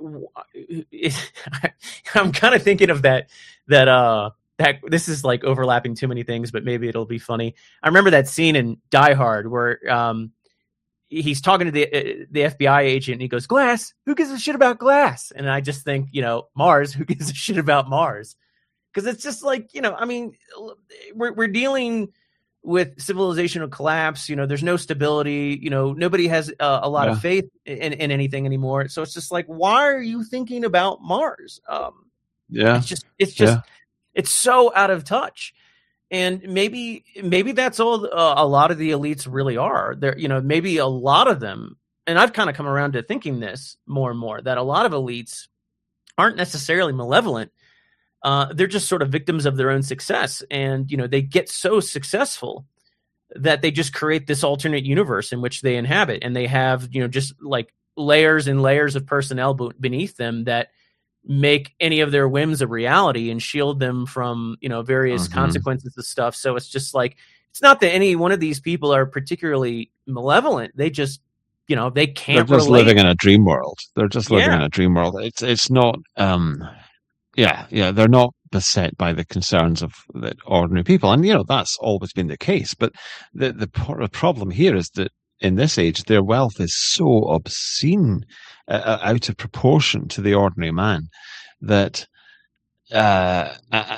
it's, I'm kind of thinking of that that uh that this is like overlapping too many things, but maybe it'll be funny. I remember that scene in Die Hard where um he's talking to the the F B I agent, and he goes, "Glass, who gives a shit about glass?" And I just think, you know, Mars, who gives a shit about Mars? Because it's just like, you know, I mean, we're we're dealing with civilizational collapse. You know, there's no stability. You know, nobody has uh, a lot Yeah. of faith in, in anything anymore. So it's just like, why are you thinking about Mars? Um, Yeah. it's just, it's just, Yeah. it's so out of touch. And maybe, maybe that's all uh, a lot of the elites really are. There, you know, maybe a lot of them. And I've kind of come around to thinking this more and more, that a lot of elites aren't necessarily malevolent. Uh, they're just sort of victims of their own success. And, you know, they get so successful that they just create this alternate universe in which they inhabit. And they have, you know, just like layers and layers of personnel b- beneath them that make any of their whims a reality and shield them from, you know, various Mhm. consequences of stuff. So it's just like, it's not that any one of these people are particularly malevolent. They just, you know, they They're can't just relate. living in a dream world. They're just living Yeah. in a dream world. It's it's not. Um, yeah, yeah. They're not beset by the concerns of the ordinary people, and you know that's always been the case. But the the, pro- the problem here is that in this age, their wealth is so obscene, uh, out of proportion to the ordinary man, that uh, uh,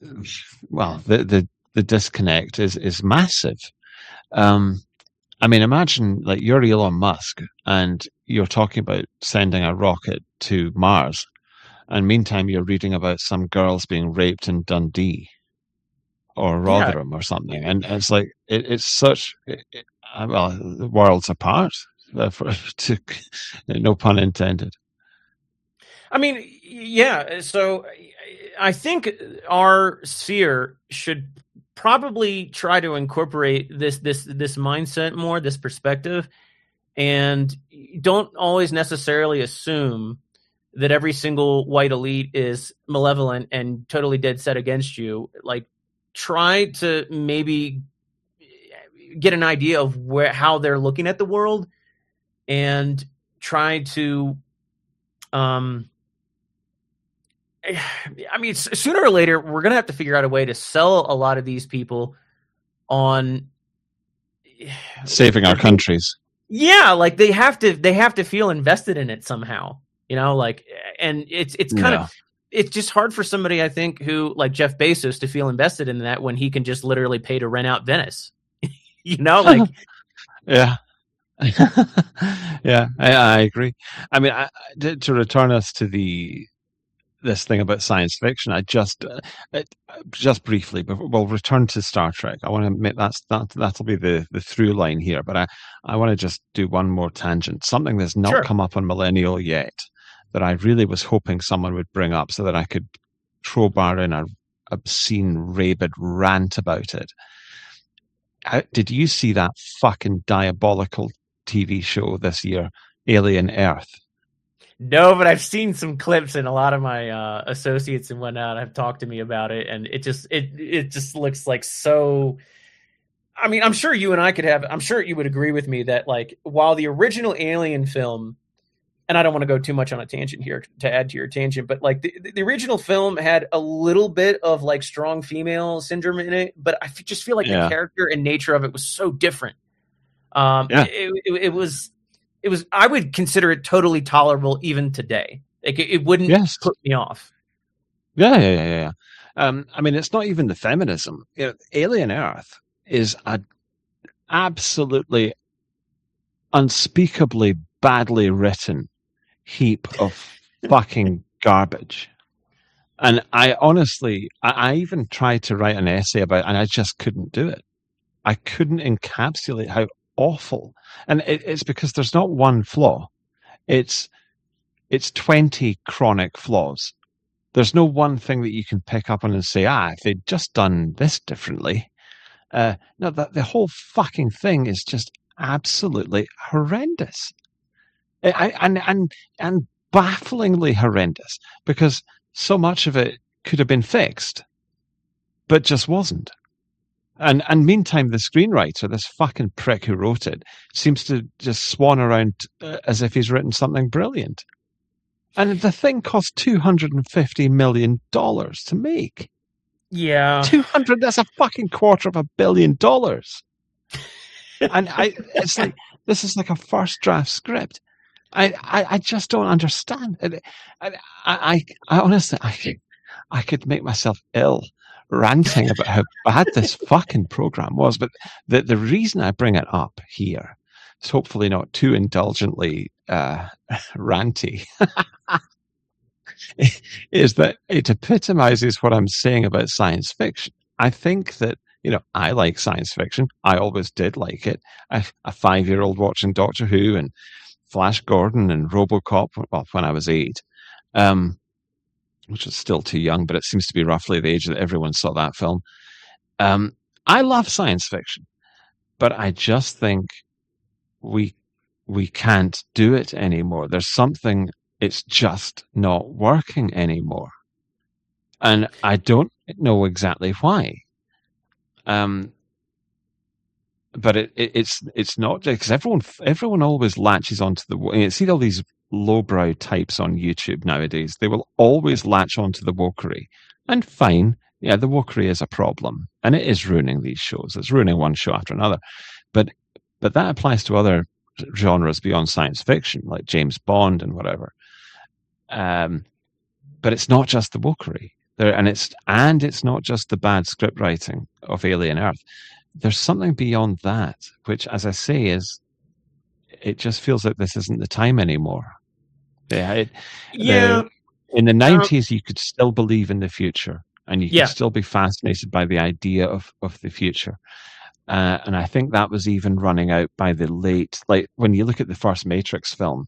well, the the the disconnect is is massive. Um, I mean, imagine like you're Elon Musk and you're talking about sending a rocket to Mars, and meantime you're reading about some girls being raped in Dundee or Yeah. Rotherham or something, and it's like it, it's such it, it, well, the worlds apart. Uh, for, to, no pun intended. I mean, yeah. So I think our sphere should probably try to incorporate this this this mindset more, this perspective, and don't always necessarily assume that every single white elite is malevolent and totally dead set against you. Like, try to maybe get an idea of where how they're looking at the world, and try to um I mean, sooner or later, we're going to have to figure out a way to sell a lot of these people on Saving our countries. Yeah, like they have to, they have to feel invested in it somehow, you know, like, and it's, it's kind Yeah. of, it's just hard for somebody, I think, who like Jeff Bezos to feel invested in that when he can just literally pay to rent out Venice, you know, like, Yeah. Yeah, I, I agree. I mean, I, to, to return us to the this thing about science fiction, I just uh, it, just briefly, but we'll return to Star Trek. I want to admit that's that that'll be the the through line here, but I I want to just do one more tangent, something that's not Sure. come up on Millennial yet, that I really was hoping someone would bring up so that I could crowbar in a obscene, rabid rant about it. How, did you see that fucking diabolical T V show this year, Alien Earth? No, but I've seen some clips, and a lot of my uh, associates and whatnot have talked to me about it, and it just it it just looks like so. I mean, I'm sure you and I could have. I'm sure you would agree with me that like while the original Alien film, and I don't want to go too much on a tangent here to add to your tangent, but like the, the original film had a little bit of like strong female syndrome in it, but I f- just feel like Yeah. the character and nature of it was so different. Um, Yeah. it, it, it was. It was. I would consider it totally tolerable even today. Like it, it wouldn't Yes. put me off. Yeah, yeah, yeah, yeah. Um, I mean, it's not even the feminism. You know, Alien Earth is a absolutely unspeakably badly written heap of fucking garbage. And I honestly, I, I even tried to write an essay about it, and I just couldn't do it. I couldn't encapsulate how awful. And it, it's because there's not one flaw. It's it's twenty chronic flaws. There's no one thing that you can pick up on and say, ah, if they'd just done this differently. Uh, no, the, the whole fucking thing is just absolutely horrendous. I, and and and bafflingly horrendous because so much of it could have been fixed, but just wasn't. And and meantime, the screenwriter, this fucking prick who wrote it, seems to just swan around uh, as if he's written something brilliant. And the thing cost two hundred fifty million dollars to make. Yeah. two hundred, that's a fucking quarter of a billion dollars. And I, it's like, this is like a first draft script. I, I, I just don't understand. I, I, I, I honestly, I, I could make myself ill ranting about how bad this fucking program was. But the, the reason I bring it up here is hopefully not too indulgently uh, ranty, is that it epitomizes what I'm saying about science fiction. I think that, you know, I like science fiction. I always did like it. I, a five-year-old watching Doctor Who and Flash Gordon and RoboCop, well, when I was eight, um, which is still too young, but it seems to be roughly the age that everyone saw that film. Um, I love science fiction, but I just think we we can't do it anymore. There's something, it's just not working anymore. And I don't know exactly why. Um, but it, it, it's it's not, because everyone everyone always latches onto the. You see all these lowbrow types on YouTube nowadays. They will always latch onto the wokery, and fine, yeah, the wokery is a problem, and it is ruining these shows. It's ruining one show after another. But but that applies to other genres beyond science fiction, like James Bond and whatever. Um, but it's not just the wokery. There, and it's and it's not just the bad script writing of Alien Earth. There's something beyond that, which, as I say, is it just feels like this isn't the time anymore. Yeah, it, yeah. The, in the nineties, um, you could still believe in the future, and you could yeah. still be fascinated by the idea of of the future. Uh, and I think that was even running out by the late, like when you look at the first Matrix film.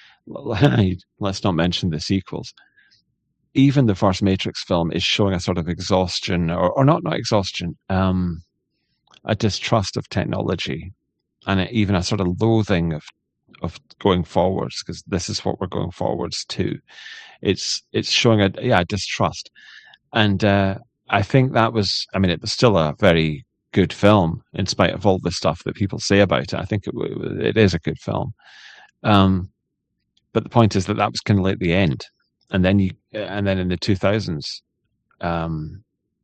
Let's not mention the sequels. Even the first Matrix film is showing a sort of exhaustion, or, or not, not exhaustion, um, a distrust of technology, and a, even a sort of loathing of of going forwards, because this is what we're going forwards to. It's it's showing a yeah distrust, and uh, I think that was. I mean, it was still a very good film in spite of all the stuff that people say about it. I think it it is a good film, um, but the point is that that was kind of like the end. And then you, and then in the two thousands, um,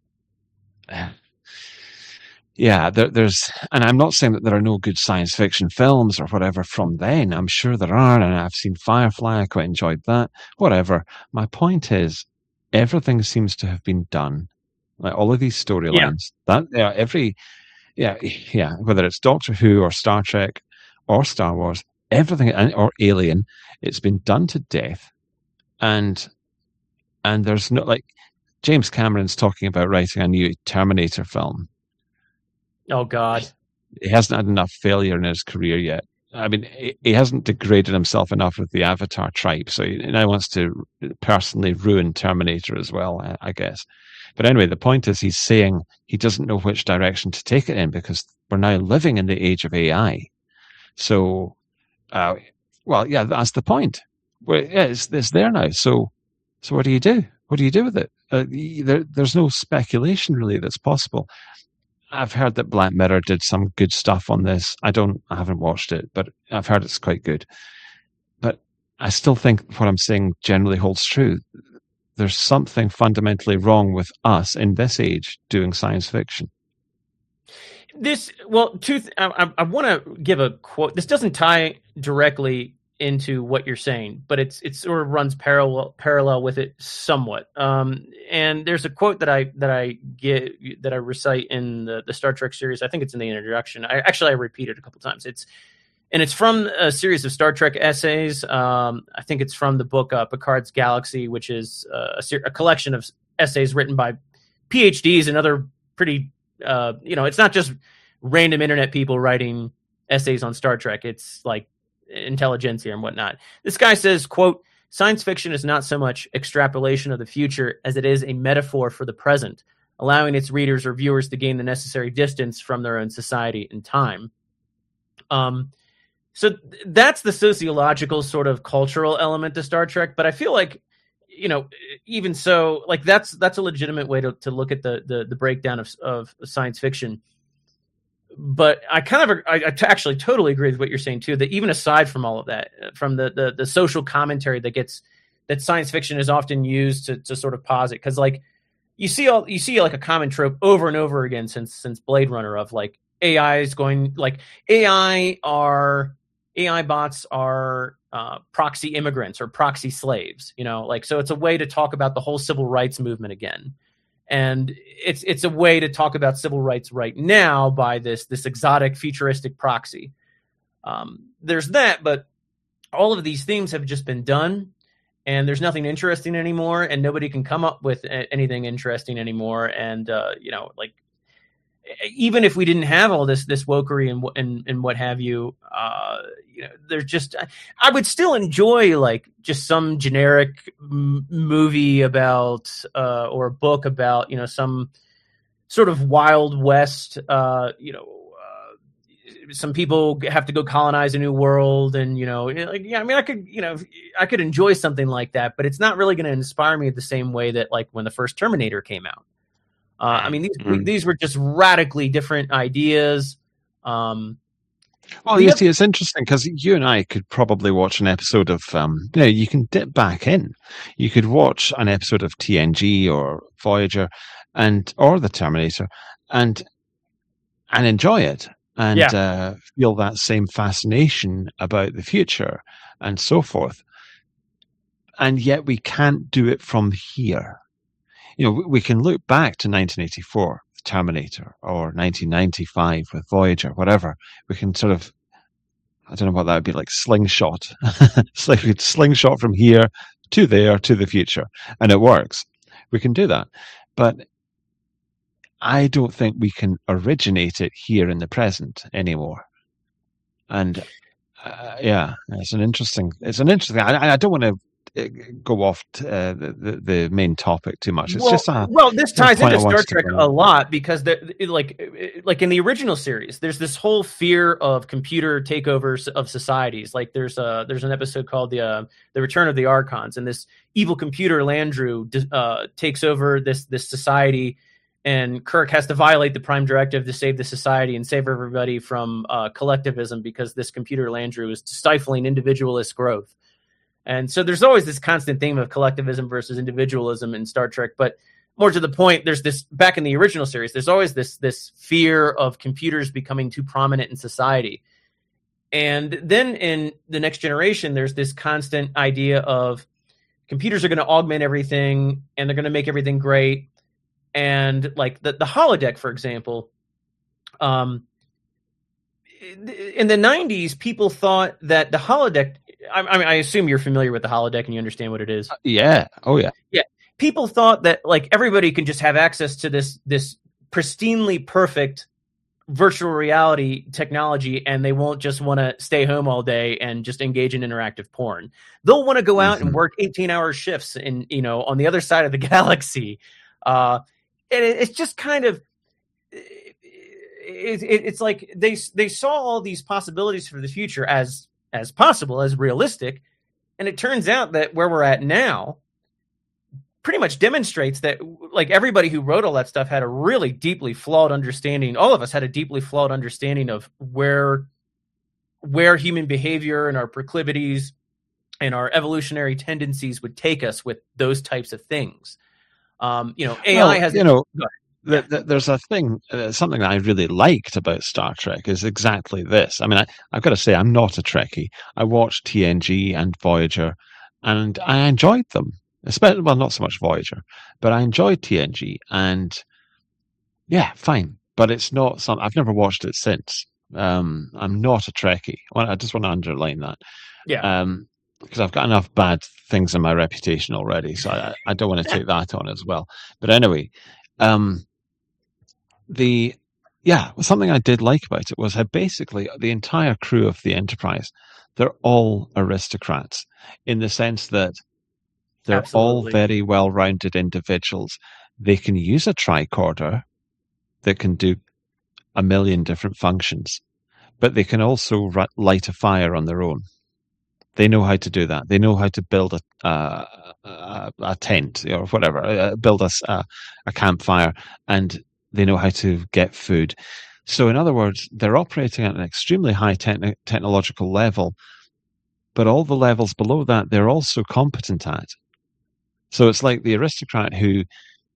yeah, there, there's, and I'm not saying that there are no good science fiction films or whatever from then. I'm sure there are, and I've seen Firefly. I quite enjoyed that. Whatever. My point is, everything seems to have been done. Like all of these storylines, yeah. that yeah, every, yeah, yeah, whether it's Doctor Who or Star Trek or Star Wars, everything, or Alien, it's been done to death. And and there's no, like, James Cameron's talking about writing a new Terminator film. Oh God, he hasn't had enough failure in his career yet. I mean, he, he hasn't degraded himself enough with the Avatar tribe, so he now wants to personally ruin Terminator as well, I, I guess. But anyway, the point is, he's saying he doesn't know which direction to take it in because we're now living in the age of A I. So, uh, well, yeah, that's the point. Well, yeah, it's, it's there now. So, so what do you do? What do you do with it? Uh, there, there's no speculation really that's possible. I've heard that Black Mirror did some good stuff on this. I don't, I haven't watched it, but I've heard it's quite good. But I still think what I'm saying generally holds true. There's something fundamentally wrong with us in this age doing science fiction. This, well, two, th- I, I want to give a quote. This doesn't tie directly into what you're saying, but it's it sort of runs parallel parallel with it somewhat. Um, and there's a quote that I that I get that I recite in the, the Star Trek series. I think it's in the introduction. I actually I repeat it a couple times. It's and it's from a series of Star Trek essays. Um, I think it's from the book uh, Picard's Galaxy, which is uh, a, ser- a collection of essays written by P H Ds and other pretty. Uh, you know, it's not just random internet people writing essays on Star Trek. It's like intelligentsia and whatnot. This guy says, quote, "Science fiction is not so much extrapolation of the future as it is a metaphor for the present, allowing its readers or viewers to gain the necessary distance from their own society and time." Um, so that's the sociological sort of cultural element to Star Trek. But I feel like, you know, even so, like that's that's a legitimate way to, to look at the, the the breakdown of of science fiction. But I kind of I, I actually totally agree with what you're saying too. That even aside from all of that, from the the, the social commentary that gets that science fiction is often used to to sort of posit, because like you see all you see like a common trope over and over again since since Blade Runner of like A I is going like A I are A I bots are uh, proxy immigrants or proxy slaves, you know, like so it's a way to talk about the whole civil rights movement again. And it's it's a way to talk about civil rights right now by this this exotic futuristic proxy. Um, there's that, but all of these themes have just been done, and there's nothing interesting anymore, and nobody can come up with a- anything interesting anymore. And uh, you know, like even if we didn't have all this this wokery and and and what have you, uh, you know, there's just I would still enjoy like just some generic m- movie about uh, or a book about, you know, some sort of Wild West, uh, you know, uh, some people have to go colonize a new world, and you know, like yeah, I mean, I could you know I could enjoy something like that, but it's not really going to inspire me the same way that like when the first Terminator came out. Uh, I mean, these mm. these were just radically different ideas. Um, well, you see, it's interesting because you and I could probably watch an episode of, um, you know, you can dip back in. You could watch an episode of T N G or Voyager, and or the Terminator, and and enjoy it, and yeah. uh, feel that same fascination about the future and so forth. And yet, we can't do it from here. You know, we can look back to nineteen eighty-four, with Terminator, or nineteen ninety-five with Voyager, whatever. We can sort of, I don't know what that would be like, slingshot. It's like we could slingshot from here to there to the future, and it works. We can do that. But I don't think we can originate it here in the present anymore. And uh, yeah, it's an interesting, it's an interesting, I, I don't want to go off t- uh, the, the the main topic too much. It's well, just a well. This ties into Star Trek a lot because the, like like in the original series, there's this whole fear of computer takeovers of societies. Like there's a there's an episode called the uh, the Return of the Archons, and this evil computer Landru uh, takes over this this society, and Kirk has to violate the Prime Directive to save the society and save everybody from uh, collectivism because this computer Landru is stifling individualist growth. And so there's always this constant theme of collectivism versus individualism in Star Trek. But more to the point, there's this back in the original series, there's always this this fear of computers becoming too prominent in society. And then in the Next Generation, there's this constant idea of computers are going to augment everything and they're going to make everything great. And like the, the holodeck, for example, um, in the nineties, people thought that the holodeck, I, I mean, I assume you're familiar with the holodeck and you understand what it is. Uh, yeah. Oh, yeah. Yeah. People thought that like everybody can just have access to this this pristinely perfect virtual reality technology, and they won't just want to stay home all day and just engage in interactive porn. They'll want to go out mm-hmm. and work eighteen-hour shifts in, you know, on the other side of the galaxy. Uh, and it, it's just kind of, it, it, it's like they they saw all these possibilities for the future as as possible, as realistic, and it turns out that where we're at now pretty much demonstrates that like everybody who wrote all that stuff had a really deeply flawed understanding. All of us had a deeply flawed understanding of where, where human behavior and our proclivities and our evolutionary tendencies would take us with those types of things. Um, you know, A I well, has, you know, yeah. the, the, there's a thing, uh, something that I really liked about Star Trek is exactly this. I mean, I, I've got to say, I'm not a Trekkie. I watched T N G and Voyager and I enjoyed them. Especially, well, not so much Voyager, but I enjoyed T N G, and yeah, fine. But it's not some. I've never watched it since. Um, I'm not a Trekkie. Well, I just want to underline that. Yeah. Um, because I've got enough bad things in my reputation already, so I, I don't want to take that on as well. But anyway, um, the yeah, something I did like about it was how basically the entire crew of the Enterprise, they're all aristocrats in the sense that they're Absolutely. all very well-rounded individuals. They can use a tricorder that can do a million different functions, but they can also ri- light a fire on their own. They know how to do that. They know how to build a uh, a, a tent or whatever, uh, build a, a campfire, and they know how to get food. So, in other words, they're operating at an extremely high te- technological level, but all the levels below that, they're also competent at. So it's like the aristocrat who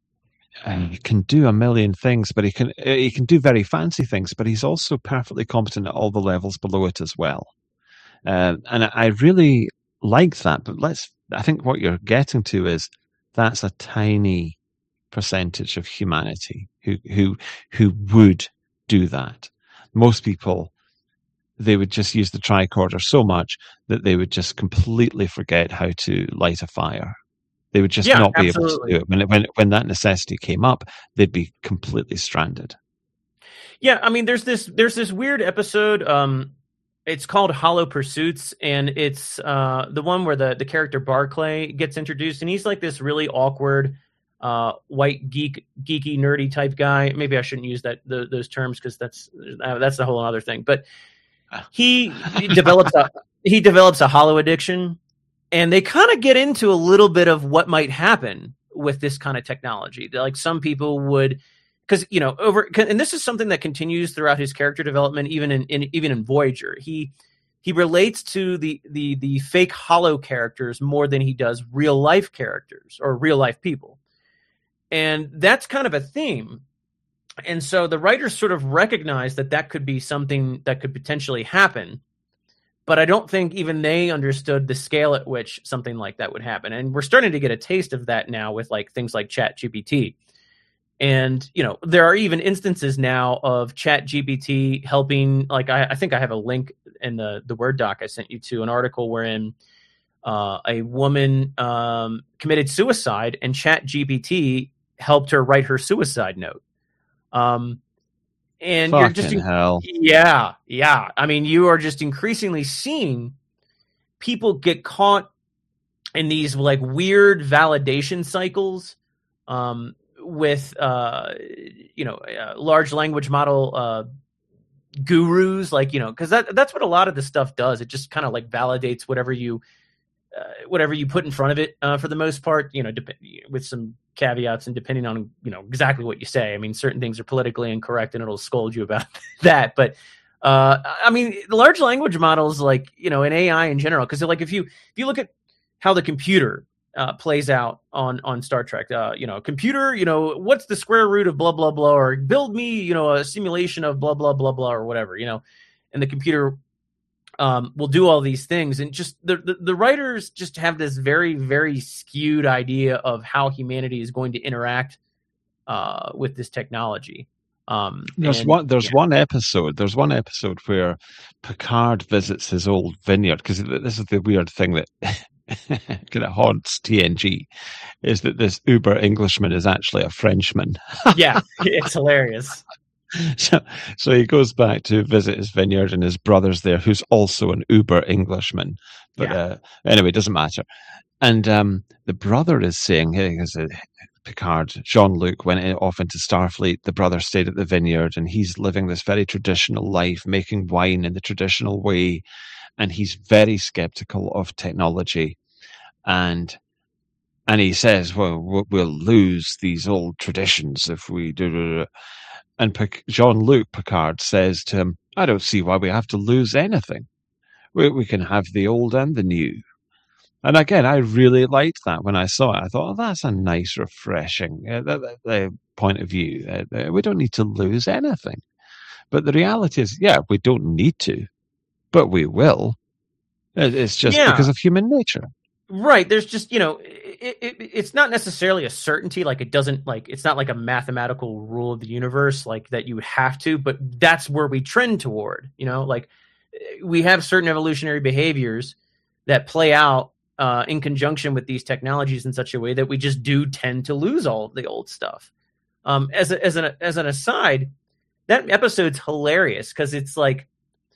uh, can do a million things, but he can he can do very fancy things, but he's also perfectly competent at all the levels below it as well. Uh, and I really like that. But let's, I think what you're getting to is that's a tiny percentage of humanity who who who would do that. Most people, they would just use the tricorder so much that they would just completely forget how to light a fire. They would just yeah, not be absolutely. able to do it. When, when when that necessity came up, they'd be completely stranded. Yeah, I mean, there's this there's this weird episode. Um, it's called Hollow Pursuits, and it's uh, the one where the, the character Barclay gets introduced, and he's like this really awkward uh, white geek, geeky, nerdy type guy. Maybe I shouldn't use that the, those terms because that's uh, that's a whole other thing. But he, he develops a he develops a hollow addiction. And they kind of get into a little bit of what might happen with this kind of technology. Like some people would, because you know, over, and this is something that continues throughout his character development, even in, in even in Voyager. He he relates to the the the fake hollow characters more than he does real life characters or real life people, and that's kind of a theme. And so the writers sort of recognize that that could be something that could potentially happen. But I don't think even they understood the scale at which something like that would happen. And we're starting to get a taste of that now with like things like ChatGPT. And, you know, there are even instances now of ChatGPT helping, like I, I think I have a link in the, the Word doc I sent you to, an article wherein uh, a woman um, committed suicide and ChatGPT helped her write her suicide note. Um And Fucking you're just, hell. yeah, yeah. I mean, you are just increasingly seeing people get caught in these like weird validation cycles um, with, uh, you know, uh, large language model uh, gurus, like, you know, because that, that's what a lot of this stuff does. It just kind of like validates whatever you, uh, whatever you put in front of it uh, for the most part, you know, dep- with some caveats and depending on, you know, exactly what you say. I mean, certain things are politically incorrect and it'll scold you about that. But uh, I mean, the large language models, like, you know, in A I in general, because like if you if you look at how the computer uh, plays out on on Star Trek, uh, you know, computer, you know, what's the square root of blah blah blah, or build me, you know, a simulation of blah blah blah blah, or whatever, you know, and the computer um, will do all these things, and just the, the the writers just have this very very skewed idea of how humanity is going to interact uh, with this technology. Um, there's and, one. There's yeah. one episode. There's one episode where Picard visits his old vineyard, because this is the weird thing that kind of haunts T N G, is that this uber Englishman is actually a Frenchman. Yeah, it's hilarious. So, so he goes back to visit his vineyard, and his brother's there, who's also an uber Englishman. But yeah. uh, anyway, it doesn't matter. And um, the brother is saying, hey, as a Picard, Jean-Luc went off into Starfleet. The brother stayed at the vineyard, and he's living this very traditional life, making wine in the traditional way. And he's very skeptical of technology. And and he says, well, we'll lose these old traditions if we do. And Pic- Jean-Luc Picard says to him, I don't see why we have to lose anything. We, we can have the old and the new. And again, I really liked that when I saw it. I thought, oh, that's a nice, refreshing uh, the, the point of view. Uh, we don't need to lose anything. But the reality is, yeah, we don't need to, but we will. It's just yeah. because of human nature. Right. There's just, you know, it, it, it's not necessarily a certainty. Like it doesn't like, it's not like a mathematical rule of the universe, like that you have to, but that's where we trend toward, you know, like we have certain evolutionary behaviors that play out uh, in conjunction with these technologies in such a way that we just do tend to lose all of the old stuff. Um, as a, as an, as an aside, that episode's hilarious because it's like,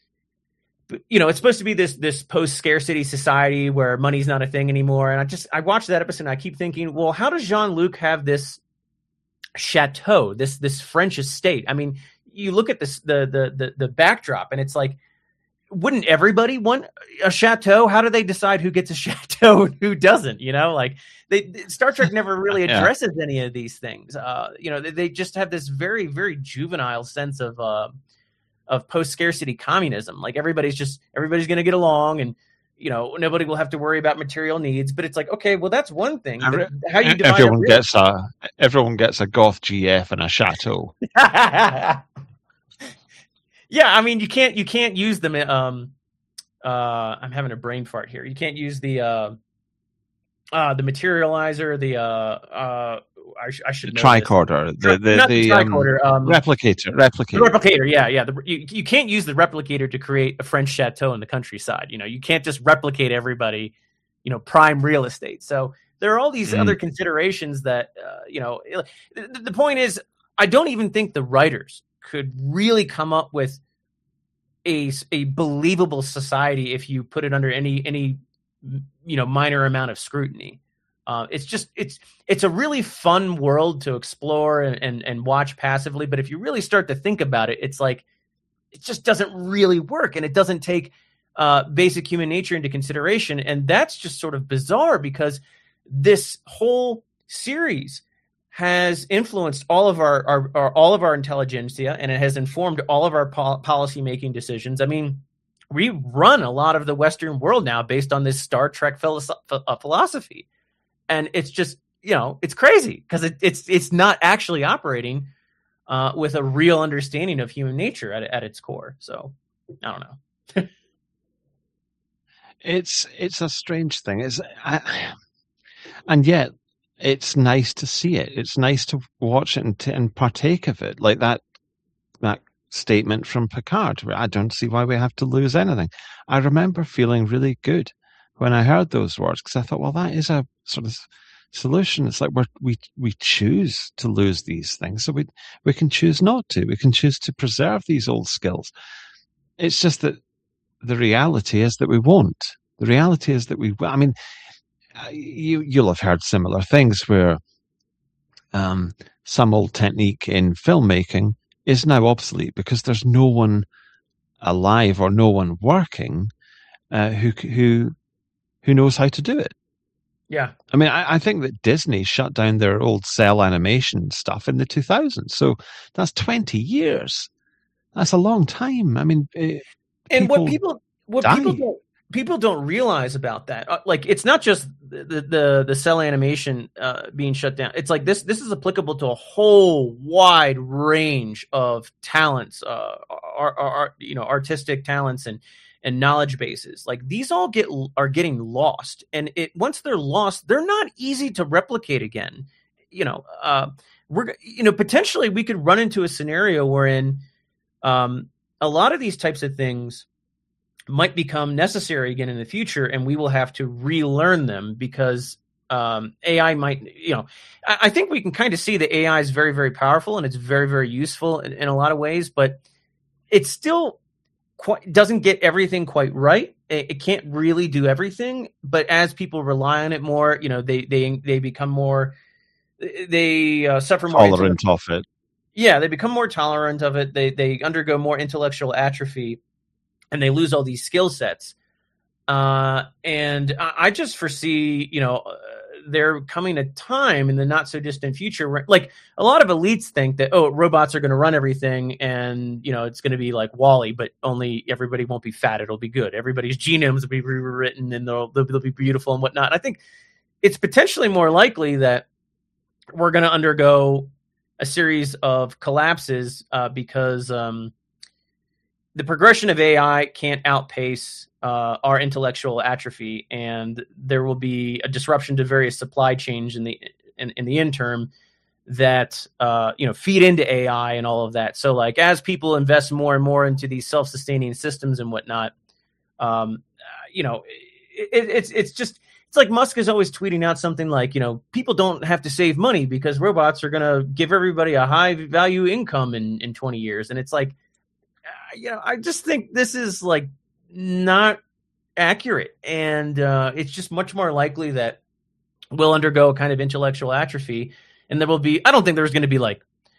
you know, it's supposed to be this this post-scarcity society where money's not a thing anymore. And I just, I watched that episode and I keep thinking, well, how does Jean-Luc have this chateau, this this French estate? I mean, you look at this the the the the backdrop, and it's like, wouldn't everybody want a chateau? How do they decide who gets a chateau and who doesn't? You know, like they Star Trek never really addresses yeah. any of these things. Uh, you know, they, they just have this very, very juvenile sense of uh, of post scarcity communism. Like everybody's just everybody's going to get along, and you know, nobody will have to worry about material needs. But it's like, okay, well, that's one thing. Every, How you divide everyone gets a everyone gets a goth G F and a chateau. Yeah, I mean, you can't you can't use them. Um, uh, I'm having a brain fart here. You can't use the uh, uh, the materializer, the uh, uh, I, sh- I should the know tricorder, this. the the, Not the, the tricorder, um, um, replicator, replicator, the replicator. Yeah, yeah. The, you you can't use the replicator to create a French chateau in the countryside. You know, you can't just replicate everybody. You know, prime real estate. So there are all these mm. other considerations that uh, you know. The, the point is, I don't even think the writers could really come up with a, a believable society if you put it under any any you know minor amount of scrutiny. Uh, it's just it's it's a really fun world to explore and, and and watch passively, but if you really start to think about it, it's like it just doesn't really work, and it doesn't take uh, basic human nature into consideration, and that's just sort of bizarre because this whole series has influenced all of our, our, our all of our intelligentsia, and it has informed all of our pol- policy making decisions. I mean, we run a lot of the Western world now based on this Star Trek philosoph- uh, philosophy, and it's just you know it's crazy because it, it's it's not actually operating uh, with a real understanding of human nature at at its core. So I don't know. it's it's a strange thing. It's I, and yet. It's nice to see it. It's nice to watch it and, to, and partake of it. Like that that statement from Picard, where I don't see why we have to lose anything. I remember feeling really good when I heard those words because I thought, well, that is a sort of solution. It's like we're, we we choose to lose these things, so we we can choose not to. We can choose to preserve these old skills. It's just that the reality is that we won't. The reality is that we. I mean. You, you'll have heard similar things where um, some old technique in filmmaking is now obsolete because there's no one alive or no one working uh, who who who knows how to do it. Yeah, I mean, I, I think that Disney shut down their old cell animation stuff in the two thousands, so that's twenty years. That's a long time. I mean, uh, and what people what die. people don't. People don't realize about that. Uh, like, it's not just the the, the cell animation uh, being shut down. It's like this. This is applicable to a whole wide range of talents, uh, our, our, you know, artistic talents and and knowledge bases. Like these all get are getting lost, and it once they're lost, they're not easy to replicate again. You know, uh, we're you know potentially we could run into a scenario wherein um, a lot of these types of things might become necessary again in the future, and we will have to relearn them because um, A I might, you know, I, I think we can kind of see that A I is very, very powerful and it's very, very useful in, in a lot of ways, but it still quite doesn't get everything quite right. It, it can't really do everything, but as people rely on it more, you know, they they they become more, they uh, suffer more tolerant of it. Yeah, they become more tolerant of it. They they undergo more intellectual atrophy. And they lose all these skill sets. Uh, and I, I just foresee, you know, uh, there coming a time in the not so distant future where, like, a lot of elites think that, oh, robots are going to run everything and, you know, it's going to be like WALL-E, but only everybody won't be fat. It'll be good. Everybody's genomes will be rewritten and they'll, they'll, they'll be beautiful and whatnot. I think it's potentially more likely that we're going to undergo a series of collapses uh, because, um, the progression of A I can't outpace uh, our intellectual atrophy, and there will be a disruption to various supply chains in the in, in the interim that uh, you know feed into A I and all of that. So, like as people invest more and more into these self-sustaining systems and whatnot, um, uh, you know, it, it's it's just it's like Musk is always tweeting out something like, you know, people don't have to save money because robots are going to give everybody a high value income in in twenty years, and it's like. You know, I just think this is like not accurate, and uh, it's just much more likely that we'll undergo a kind of intellectual atrophy, and there will be. I don't think there's going to be like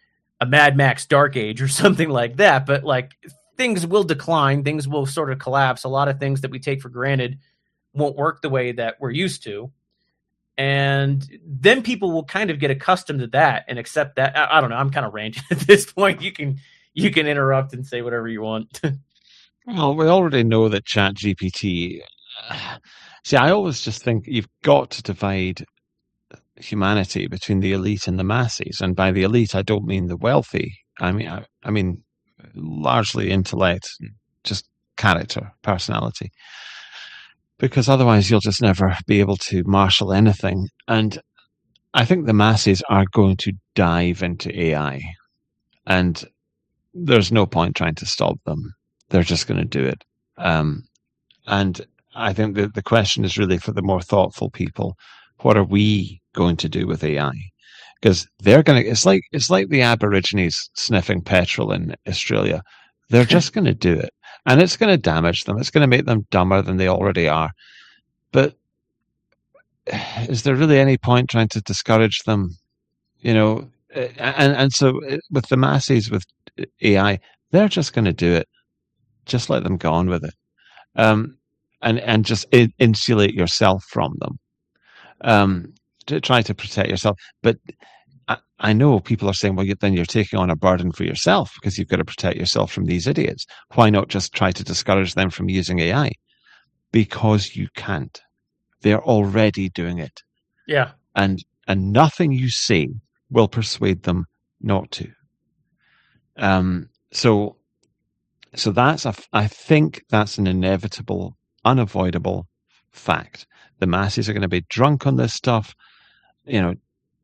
a Mad Max Dark Age or something like that. But like things will decline, things will sort of collapse. A lot of things that we take for granted won't work the way that we're used to. And then people will kind of get accustomed to that and accept that. I, I don't know. I'm kind of ranting at this point. You can you can interrupt and say whatever you want. Well, we already know that ChatGPT. Uh, see, I always just think you've got to divide humanity between the elite and the masses, and by the elite, I don't mean the wealthy. I mean, I, I mean largely intellect, just character, personality. Because otherwise you'll just never be able to marshal anything. And I think the masses are going to dive into A I. And there's no point trying to stop them. They're just going to do it. Um, and I think that the question is really for the more thoughtful people. What are we going to do with A I? Because they're going to, it's like, it's like the Aborigines sniffing petrol in Australia. They're just going to do it. And it's going to damage them. It's going to make them dumber than they already are. But is there really any point trying to discourage them? You know, and, and so with the masses, with A I, they're just going to do it. Just let them go on with it. Um, and, and just in, insulate yourself from them. Um, to try to protect yourself. But I, I know people are saying, well, you, then you're taking on a burden for yourself because you've got to protect yourself from these idiots. Why not just try to discourage them from using A I? Because you can't. They're already doing it. Yeah. And and nothing you say will persuade them not to. Um. So, so that's a. I think that's an inevitable, unavoidable fact. The masses are going to be drunk on this stuff. You know.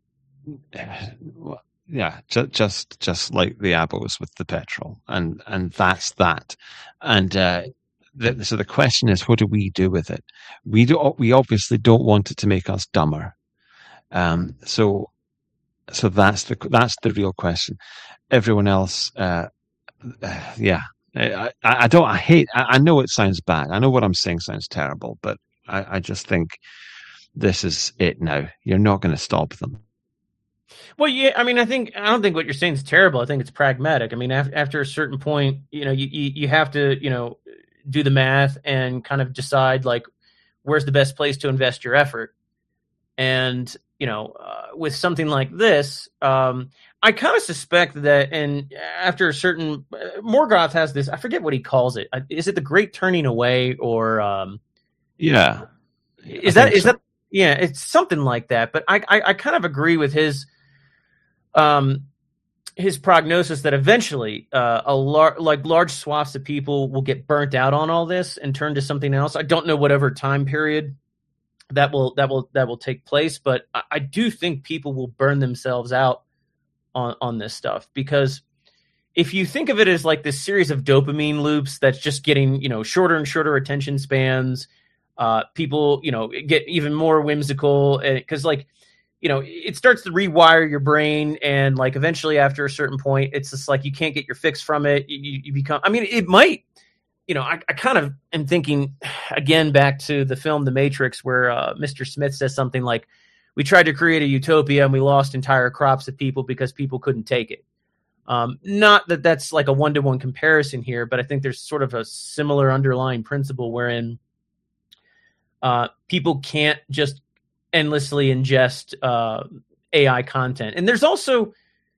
Yeah, just just just like the abos with the petrol, and and that's that. And uh, the, so the question is, what do we do with it? We do. We obviously don't want it to make us dumber. Um. So, so that's the that's the real question. Everyone else, uh, uh yeah. I, I don't. I hate. I, I know it sounds bad. I know what I'm saying sounds terrible, but I, I just think this is it now. You're not going to stop them. Well, yeah, I mean, I think I don't think what you're saying is terrible. I think it's pragmatic. I mean, after, after a certain point, you know, you, you you have to, you know, do the math and kind of decide like where's the best place to invest your effort. And you know, uh, with something like this, um, I kind of suspect that, and after a certain, uh, Morgoth has this. I forget what he calls it. Is it the Great Turning Away, or um, yeah, is that is so. that yeah? It's something like that. But I I, I kind of agree with his. Um, his prognosis that eventually uh, a lar- like large swaths of people will get burnt out on all this and turn to something else. I don't know whatever time period that will that will that will take place, but I, I do think people will burn themselves out on on this stuff, because if you think of it as like this series of dopamine loops that's just getting, you know, shorter and shorter attention spans, uh, people, you know, get even more whimsical, because like, you know, it starts to rewire your brain, and like eventually after a certain point, it's just like you can't get your fix from it. You, you become, I mean, it might, you know, I, I kind of am thinking again back to the film The Matrix, where uh, Mister Smith says something like, we tried to create a utopia and we lost entire crops of people because people couldn't take it. Um, not that that's like a one-to-one comparison here, but I think there's sort of a similar underlying principle wherein uh, people can't just endlessly ingest uh, A I content. And there's also,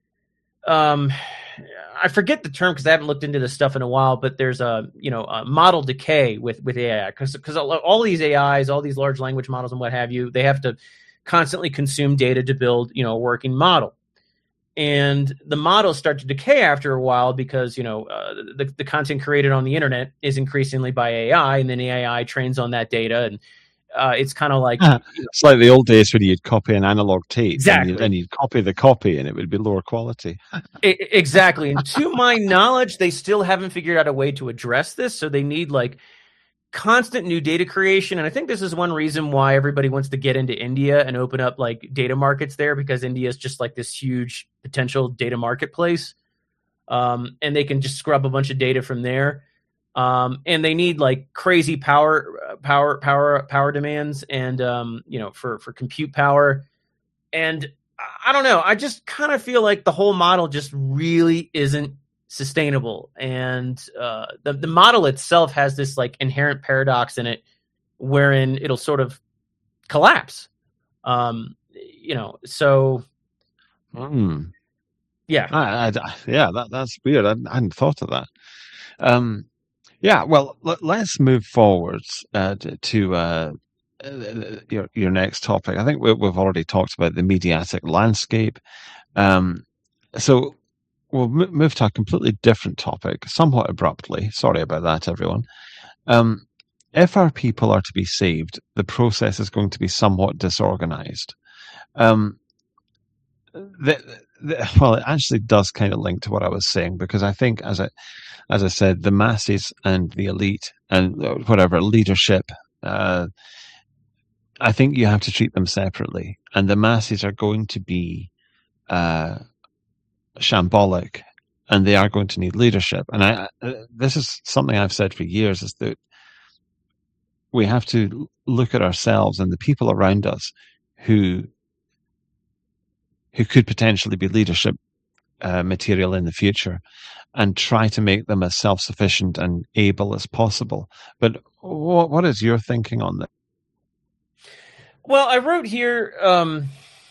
um, I forget the term because I haven't looked into this stuff in a while, but there's a, you know, a model decay with, with A I, because because all these A Is, all these large language models and what have you, they have to constantly consume data to build, you know, a working model. And the models start to decay after a while because, you know, uh, the, the content created on the internet is increasingly by A I, and then the A I trains on that data. And uh, it's kind of like... Ah, it's like the old days when you'd copy an analog tape. Exactly. And you'd, and you'd copy the copy and it would be lower quality. it, exactly. And to my knowledge, they still haven't figured out a way to address this. So they need like constant new data creation. And I think this is one reason why everybody wants to get into India and open up like data markets there, because India is just like this huge potential data marketplace. Um, and they can just scrub a bunch of data from there. Um, and they need like crazy power, power, power, power demands, and, um, you know, for, for compute power. And I don't know. I just kind of feel like the whole model just really isn't sustainable. And uh, the, the model itself has this like inherent paradox in it wherein it'll sort of collapse. Um, you know, so Mm. yeah. I, I, yeah, that, that's weird. I, I hadn't thought of that. Um, yeah, well, let, let's move forwards uh, to, to uh, your your next topic. I think we, we've already talked about the mediatic landscape. Um, so we'll m- move to a completely different topic, somewhat abruptly. Sorry about that, everyone. Um, if our people are to be saved, the process is going to be somewhat disorganized. Um, the, the, well, it actually does kind of link to what I was saying, because I think, as I as I said, the masses and the elite and whatever leadership, uh, I think you have to treat them separately, and the masses are going to be uh, shambolic, and they are going to need leadership. And I, uh, this is something I've said for years: is that we have to look at ourselves and the people around us who who could potentially be leadership uh, material in the future, and try to make them as self-sufficient and able as possible. But what, what is your thinking on that? Well, I wrote here, um,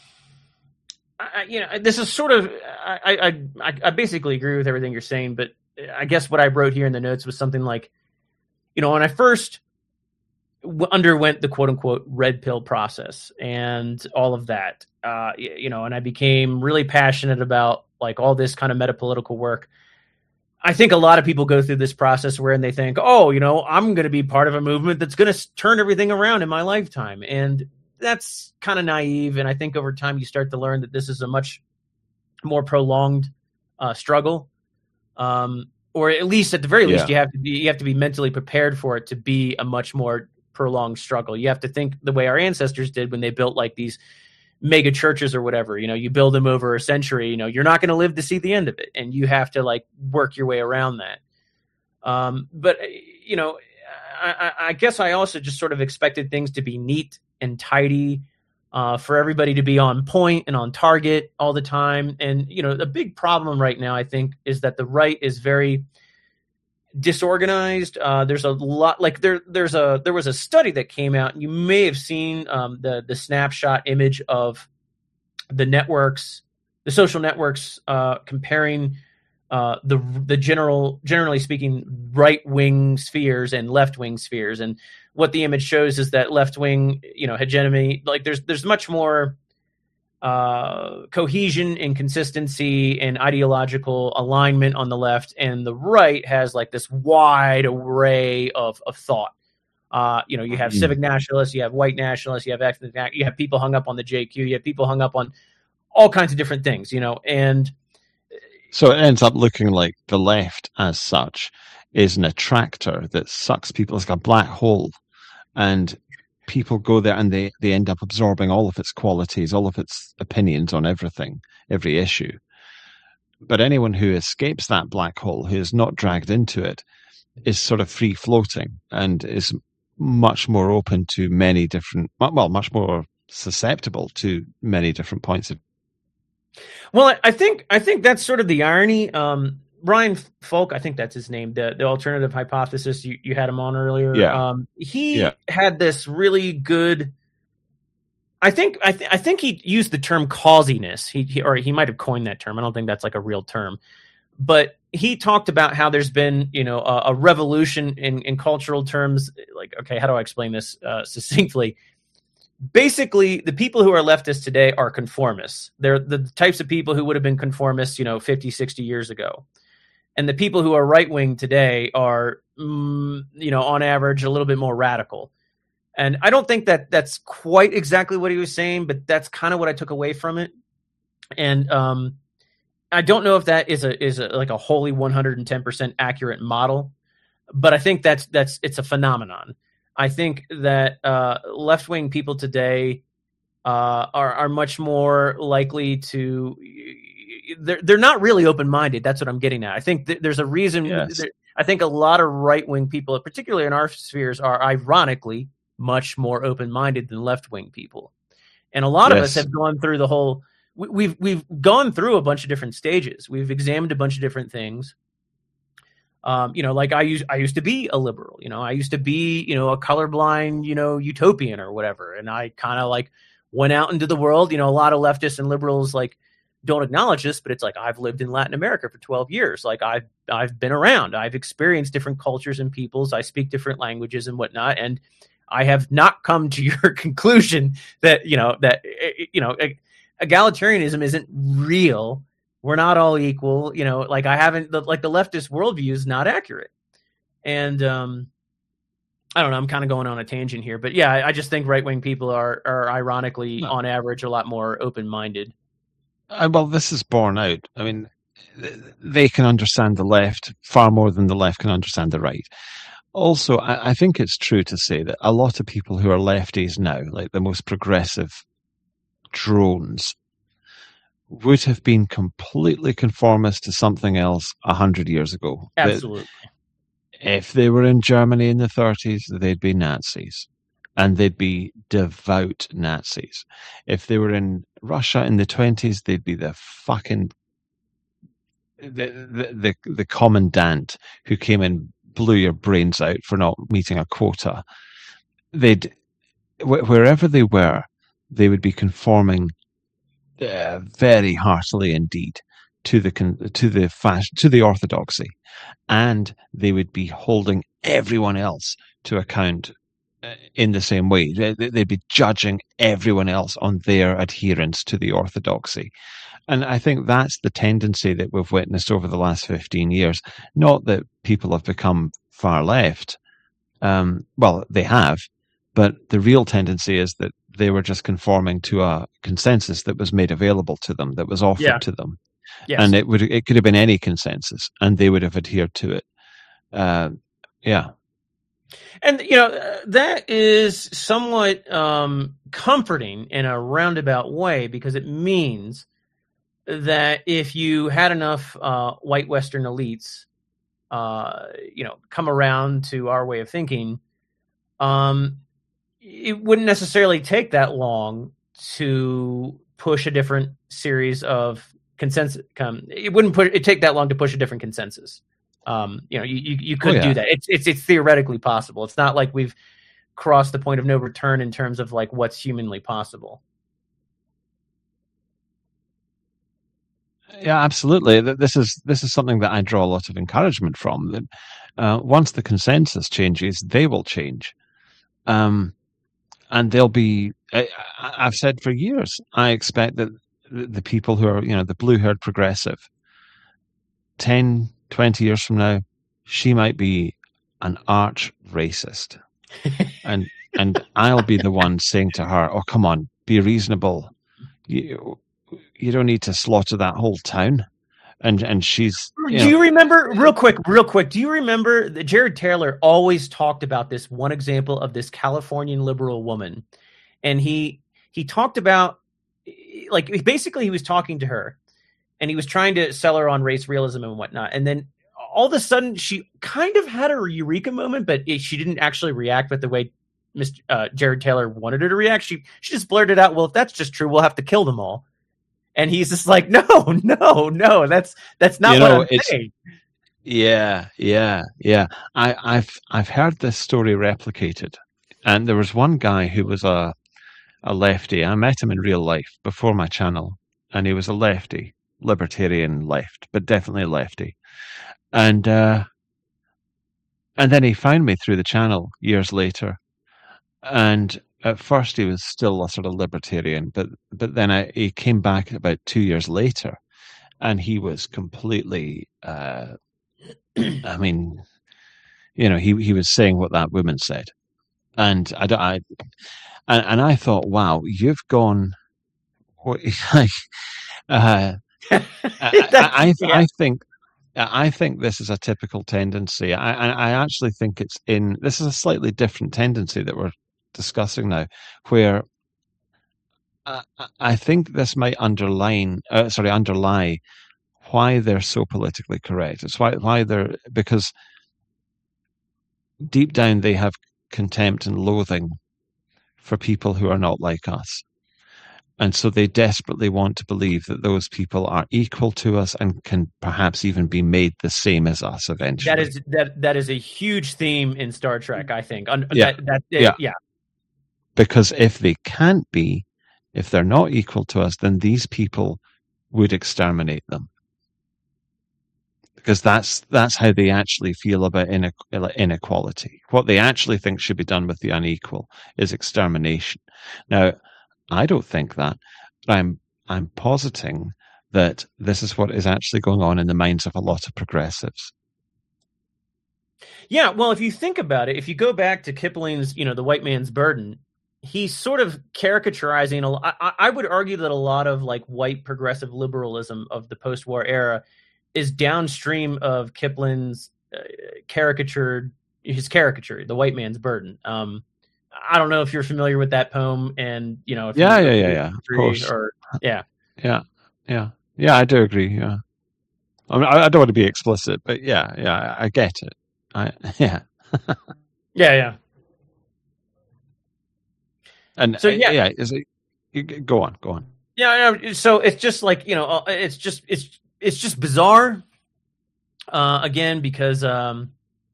I, you know, this is sort of, I, I, I basically agree with everything you're saying, but I guess what I wrote here in the notes was something like, you know, when I first w- underwent the quote unquote red pill process and all of that, uh, you know, and I became really passionate about like all this kind of metapolitical work. I think a lot of people go through this process wherein they think, oh, you know, I'm going to be part of a movement that's going to turn everything around in my lifetime. And that's kind of naive. And I think over time you start to learn that this is a much more prolonged uh, struggle. Um, or at least at the very least, Yeah. you have to be, you have to be mentally prepared for it to be a much more prolonged struggle. You have to think the way our ancestors did when they built like these mega churches or whatever. You know, you build them over a century, you know, you're not going to live to see the end of it, and you have to like work your way around that. Um, but you know, I, I guess I also just sort of expected things to be neat and tidy, uh, for everybody to be on point and on target all the time. And you know, the big problem right now, I think, is that the right is very disorganized. Uh, there's a lot like there there's a there was a study that came out, and you may have seen um, the the snapshot image of the networks, the social networks, uh, comparing uh, the the general generally speaking right wing spheres and left wing spheres. And what the image shows is that left wing, you know, hegemony, like there's there's much more uh, cohesion and consistency and ideological alignment on the left, and the right has like this wide array of, of thought. Uh, you know, you have mm-hmm. civic nationalists, you have white nationalists, you have ethnic, you have people hung up on the J Q, you have people hung up on all kinds of different things, you know, and so it ends up looking like the left as such is an attractor that sucks people. It's like a black hole, and people go there and they, they end up absorbing all of its qualities, all of its opinions on everything, every issue. But anyone who escapes that black hole, who is not dragged into it, is sort of free floating and is much more open to many different, well, much more susceptible to many different points of. Well, I think, I think that's sort of the irony. Um, Ryan Falk, I think that's his name, the, the alternative hypothesis, you, you had him on earlier. Yeah. Um, he yeah. had this really good, I think, I, th- I think he used the term causiness. He, he, or he might've coined that term. I don't think that's like a real term, but he talked about how there's been, you know, a, a revolution in, in cultural terms. Like, okay, how do I explain this uh, succinctly? Basically, the people who are leftists today are conformists. They're the types of people who would have been conformists, you know, fifty, sixty years ago. And the people who are right-wing today are, mm, you know, on average, a little bit more radical. And I don't think that that's quite exactly what he was saying, but that's kind of what I took away from it. And um, I don't know if that is a is a, like a wholly one hundred ten percent accurate model, but I think that's that's it's a phenomenon. I think that uh, left-wing people today uh, are are much more likely to. They're they're not really open-minded. That's what I'm getting at. I think th- there's a reason. Yes. There, I think a lot of right-wing people, particularly in our spheres, are ironically much more open-minded than left-wing people. And a lot yes. of us have gone through the whole we, we've we've gone through a bunch of different stages. We've examined a bunch of different things. Um, you know, like I used I used to be a liberal. You know, I used to be you know a colorblind you know utopian or whatever, and I kind of like went out into the world. You know, a lot of leftists and liberals like don't acknowledge this, but it's like I've lived in Latin America for twelve years. Like I've I've been around. I've experienced different cultures and peoples. I speak different languages and whatnot, and I have not come to your conclusion that you know that you know egalitarianism isn't real. We're not all equal. You know, like I haven't the, like the leftist worldview is not accurate, and um, I don't know. I'm kind of going on a tangent here, but yeah, I, I just think right wing people are are ironically no. on average a lot more open minded. Uh, well, this is borne out. I mean, they can understand the left far more than the left can understand the right. Also, I, I think it's true to say that a lot of people who are lefties now, like the most progressive drones, would have been completely conformist to something else a hundred years ago. Absolutely. That if they were in Germany in the thirties, they'd be Nazis. And they'd be devout Nazis. If they were in Russia in the twenties, they'd be the fucking the the the, the commandant who came and blew your brains out for not meeting a quota. They'd wherever they were, they would be conforming uh, very heartily indeed to the to the fas- to the orthodoxy, and they would be holding everyone else to account in the same way. They'd be judging everyone else on their adherence to the orthodoxy. And I think that's the tendency that we've witnessed over the last fifteen years. Not that people have become far left. Um, well, they have, but the real tendency is that they were just conforming to a consensus that was made available to them, that was offered yeah. to them. Yes. And it would it could have been any consensus, and they would have adhered to it. Uh, yeah. And, you know, that is somewhat um, comforting in a roundabout way, because it means that if you had enough uh, white Western elites, uh, you know, come around to our way of thinking, um, it wouldn't necessarily take that long to push a different series of consensus. Um, it wouldn't put it take that long to push a different consensus. Um, you know, you, you, you could oh, yeah. do that. It's, it's, it's theoretically possible. It's not like we've crossed the point of no return in terms of like what's humanly possible. Yeah, absolutely. This is, this is something that I draw a lot of encouragement from. That uh, once the consensus changes, they will change. Um, and they'll be, I, I've said for years, I expect that the people who are, you know, the blue-haired progressive, ten, twenty years from now, she might be an arch racist. and and I'll be the one saying to her, oh, come on, be reasonable. You, you don't need to slaughter that whole town. And and she's... You do know, you remember, real quick, real quick, do you remember that Jared Taylor always talked about this one example of this Californian liberal woman? And he he talked about, like, basically he was talking to her, and he was trying to sell her on race realism and whatnot. And then all of a sudden, she kind of had a eureka moment, but it, she didn't actually react with the way Mister Uh, Jared Taylor wanted her to react. She she just blurted out, well, if that's just true, we'll have to kill them all. And he's just like, no, no, no, that's that's not you what know, I'm saying. Yeah, yeah, yeah. I, I've I've heard this story replicated. And there was one guy who was a, a lefty. I met him in real life before my channel, and he was a lefty. Libertarian left, but definitely lefty. And uh, and then he found me through the channel years later. And at first he was still a sort of libertarian, but but then I, he came back about two years later, and he was completely, uh, I mean, you know, he, he was saying what that woman said. And I, I and, and I thought, wow, you've gone, uh, I, I, yeah. I think I think this is a typical tendency. I, I actually think it's in this is a slightly different tendency that we're discussing now, where I, I think this might underline, uh, sorry, underlie why they're so politically correct. It's why why they're because deep down they have contempt and loathing for people who are not like us. And so they desperately want to believe that those people are equal to us and can perhaps even be made the same as us eventually. That is that that is a huge theme in Star Trek, I think. Un- Yeah. That, that, Yeah. yeah. Because if they can't be, if they're not equal to us, then these people would exterminate them. Because that's that's how they actually feel about inequality. What they actually think should be done with the unequal is extermination. Now, I don't think that, but I'm I'm positing that this is what is actually going on in the minds of a lot of progressives. Yeah, well, if you think about it, if you go back to Kipling's, you know, The White Man's Burden, he's sort of caricaturizing. A, I, I would argue that a lot of like white progressive liberalism of the post-war era is downstream of Kipling's uh, caricatured, his caricature, The White Man's Burden. Um, I don't know if you're familiar with that poem, and you know, if yeah, you yeah, yeah, yeah, of course, or yeah, yeah, yeah, yeah, I do agree. Yeah, I mean, I, I don't want to be explicit, but yeah, yeah, I, I get it. I yeah, yeah, yeah. And so yeah, yeah, is it? Go on, go on. Yeah, so it's just like, you know, it's just it's it's just bizarre. Uh, again, because um,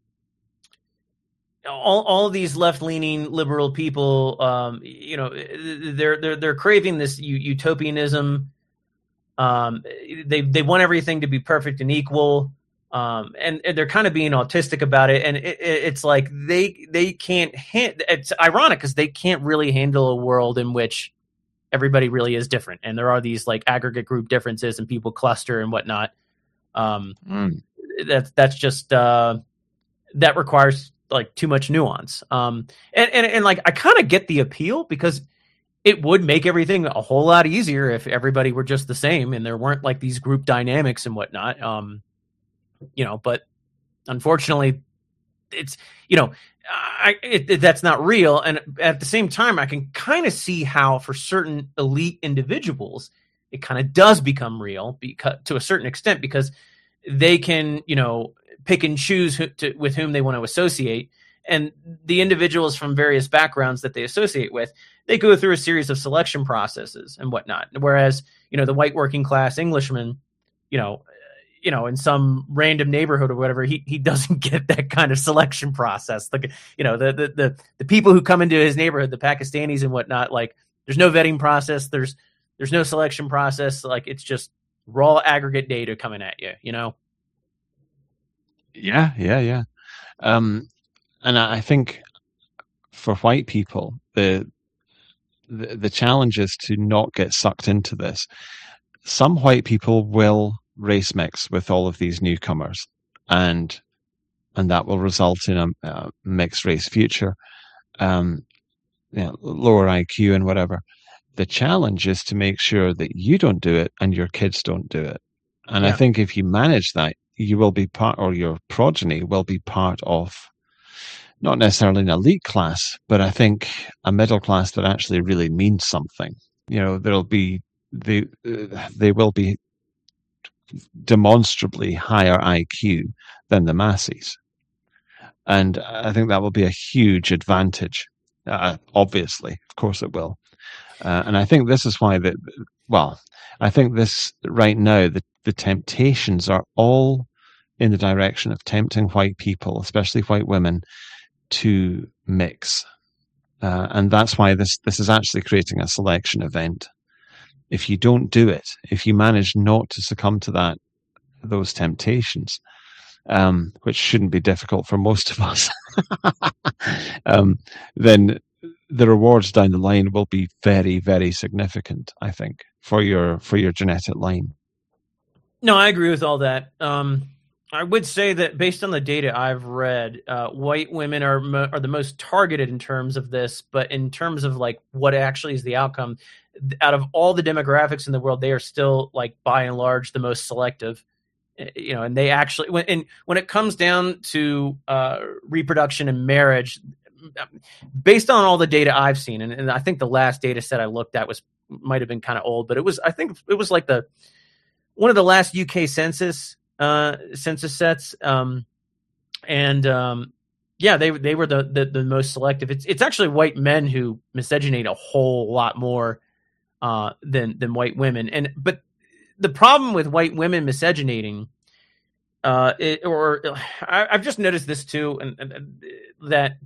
all all of these left leaning liberal people, um, you know, they're they're they're craving this utopianism. Um, they they want everything to be perfect and equal. Um, and, and they're kind of being autistic about it, and it, it, it's like they they can't. Ha- it's ironic because they can't really handle a world in which everybody really is different, and there are these like aggregate group differences, and people cluster and whatnot. Um, mm. That's that's just uh, that requires like too much nuance. Um, and and and like I kind of get the appeal because it would make everything a whole lot easier if everybody were just the same and there weren't like these group dynamics and whatnot. Um, you know, but unfortunately it's, you know, I, it, it, that's not real. And at the same time, I can kind of see how for certain elite individuals, it kind of does become real because to a certain extent, because they can, you know, pick and choose who, to, with whom they want to associate. And the individuals from various backgrounds that they associate with, they go through a series of selection processes and whatnot. Whereas, you know, the white working class Englishman, you know, you know, in some random neighborhood or whatever, he he doesn't get that kind of selection process. Like, you know, the the the, the people who come into his neighborhood, the Pakistanis and whatnot, like there's no vetting process. There's there's no selection process. Like it's just raw aggregate data coming at you, you know? Yeah, yeah, yeah. Um, and I think for white people, the, the the challenge is to not get sucked into this. Some white people will race mix with all of these newcomers, and and that will result in a, a mixed race future, um, you know, lower I Q and whatever. The challenge is to make sure that you don't do it and your kids don't do it. And yeah. I think if you manage that, you will be part, or your progeny will be part of not necessarily an elite class, but I think a middle class that actually really means something. You know, there'll be they uh, they will be demonstrably higher I Q than the masses. And I think that will be a huge advantage. Uh, obviously, of course it will. Uh, and I think this is why that, well, I think this right now, the, the temptations are all in the direction of tempting white people, especially white women, to mix. Uh, and that's why this, this is actually creating a selection event. If you don't do it, if you manage not to succumb to that, those temptations, um, which shouldn't be difficult for most of us, um, then the rewards down the line will be very, very significant, I think, for your for your genetic line. No, I agree with all that. Um, I would say that based on the data I've read, uh, white women are mo- are the most targeted in terms of this, but in terms of like what actually is the outcome, out of all the demographics in the world, they are still like by and large the most selective. You know, and they actually when and when it comes down to uh, reproduction and marriage, based on all the data I've seen, and, and I think the last data set I looked at was might have been kind of old, but it was I think it was like the one of the last U K census uh, census sets, um, and um, yeah, they they were the, the the most selective. It's it's actually white men who miscegenate a whole lot more uh, than than white women. And but the problem with white women miscegenating, uh, it, or I, I've just noticed this too, and, and, and that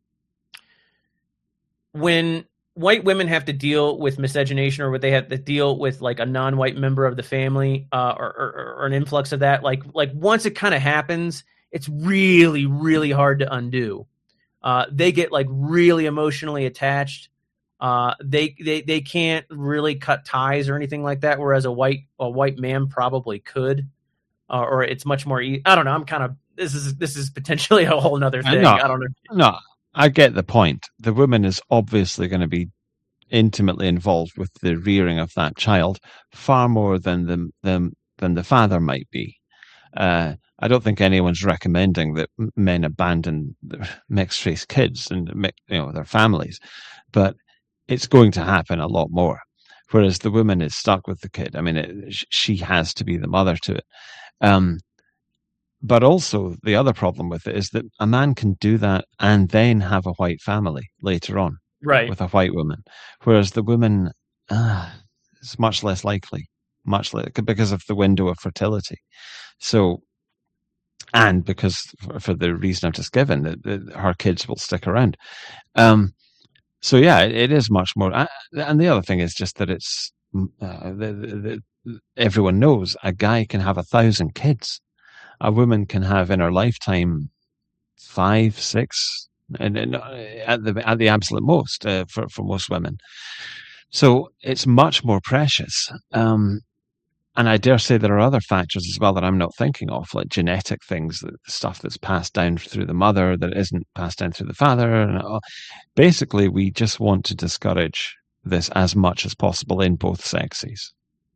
when white women have to deal with miscegenation, or what they have to deal with like a non-white member of the family, uh, or, or, or an influx of that, like like once it kind of happens, it's really really hard to undo. Uh, they get like really emotionally attached. Uh, they they they can't really cut ties or anything like that. Whereas a white a white man probably could, uh, or it's much more. E- I don't know. I'm kind of this is this is potentially a whole nother thing. No, I don't know. No, I get the point. The woman is obviously going to be intimately involved with the rearing of that child far more than the than, than the father might be. Uh, I don't think anyone's recommending that men abandon their mixed race kids and you know their families, but it's going to happen a lot more. Whereas the woman is stuck with the kid. I mean, it, she has to be the mother to it. Um, but also the other problem with it is that a man can do that and then have a white family later on, right, with a white woman. Whereas the woman uh, is much less likely, much less because of the window of fertility. So, and because for the reason I've just given, that, that her kids will stick around. Um, so yeah, it, it is much more. Uh, and the other thing is just that it's uh, the, the, the, everyone knows a guy can have a thousand kids. A woman can have in her lifetime five, six, and, and at the at the absolute most uh, for for most women. So it's much more precious. Um, And I dare say there are other factors as well that I'm not thinking of, like genetic things, the stuff that's passed down through the mother that isn't passed down through the father. And basically, we just want to discourage this as much as possible in both sexes.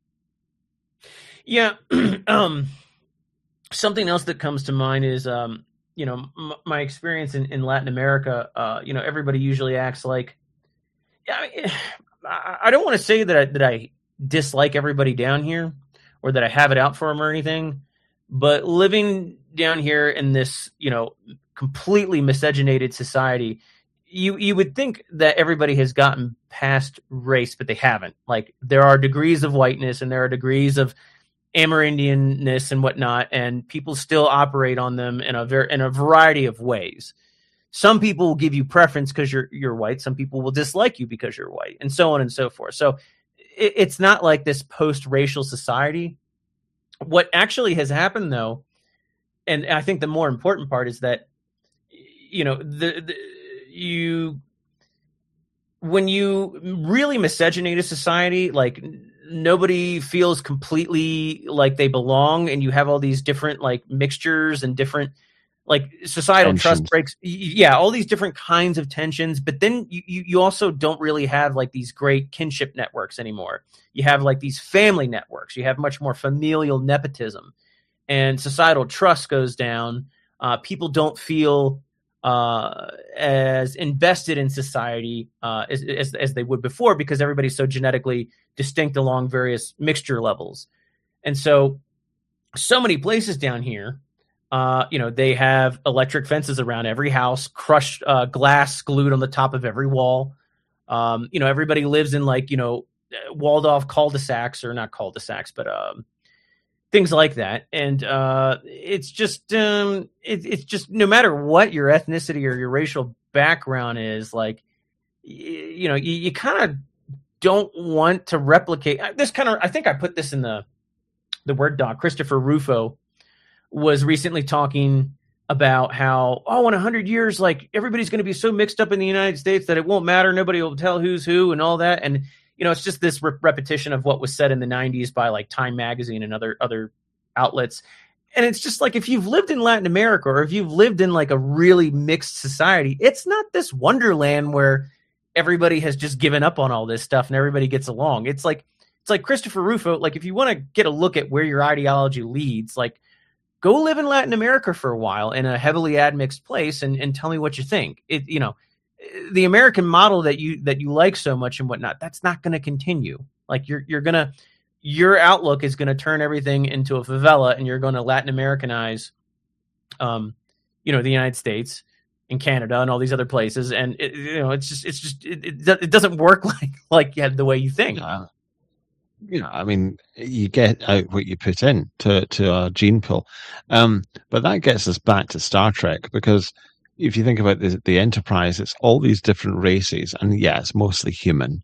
Yeah. um, something else that comes to mind is, um, you know, m- my experience in, in Latin America. Uh, you know, everybody usually acts like, yeah, I mean, I don't want to say that I, that I dislike everybody down here, or that I have it out for them or anything, but living down here in this, you know, completely miscegenated society, you you would think that everybody has gotten past race, but they haven't. Like, there are degrees of whiteness and there are degrees of Amerindianness and whatnot, and people still operate on them in a ver- in a variety of ways. Some people will give you preference because you're you're white. Some people will dislike you because you're white, and so on and so forth. So it's not like this post-racial society. What actually has happened, though, and I think the more important part is that, you know, the, the you when you really miscegenate a society, like nobody feels completely like they belong, and you have all these different like mixtures and different like societal Tensions. Trust breaks. Yeah, all these different kinds of tensions. But then you, you also don't really have like these great kinship networks anymore. You have like these family networks. You have much more familial nepotism, and societal trust goes down. Uh, people don't feel uh, as invested in society uh, as, as, as they would before, because everybody's so genetically distinct along various mixture levels. And so, so many places down here, Uh, you know, they have electric fences around every house, crushed uh, glass glued on the top of every wall. Um, you know, everybody lives in like, you know, walled off cul-de-sacs, or not cul-de-sacs, but um, things like that. And uh, it's just, um, it, it's just no matter what your ethnicity or your racial background is, like, y- you know, you, you kind of don't want to replicate this kind of, I think I put this in the, the Word doc. Christopher Rufo was recently talking about how, oh, in a hundred years, like everybody's going to be so mixed up in the United States that it won't matter. Nobody will tell who's who and all that. And, you know, it's just this re- repetition of what was said in the nineties by like Time Magazine and other, other outlets. And it's just like, if you've lived in Latin America, or if you've lived in like a really mixed society, it's not this wonderland where everybody has just given up on all this stuff and everybody gets along. It's like, it's like Christopher Rufo. Like, if you want to get a look at where your ideology leads, like, go live in Latin America for a while in a heavily admixed place and, and tell me what you think. It, you know, the American model that you that you like so much and whatnot, that's not going to continue. Like, you're you're gonna your outlook is going to turn everything into a favela, and you're going to Latin Americanize, um, you know, the United States. in Canada and all these other places, and it, you know, it's just it's just it, it, it doesn't work like like yeah, the way you think. Yeah. You know, I mean, you get out what you put in to to a gene pool, um, but that gets us back to Star Trek, because if you think about the the Enterprise, it's all these different races, and yeah, it's mostly human.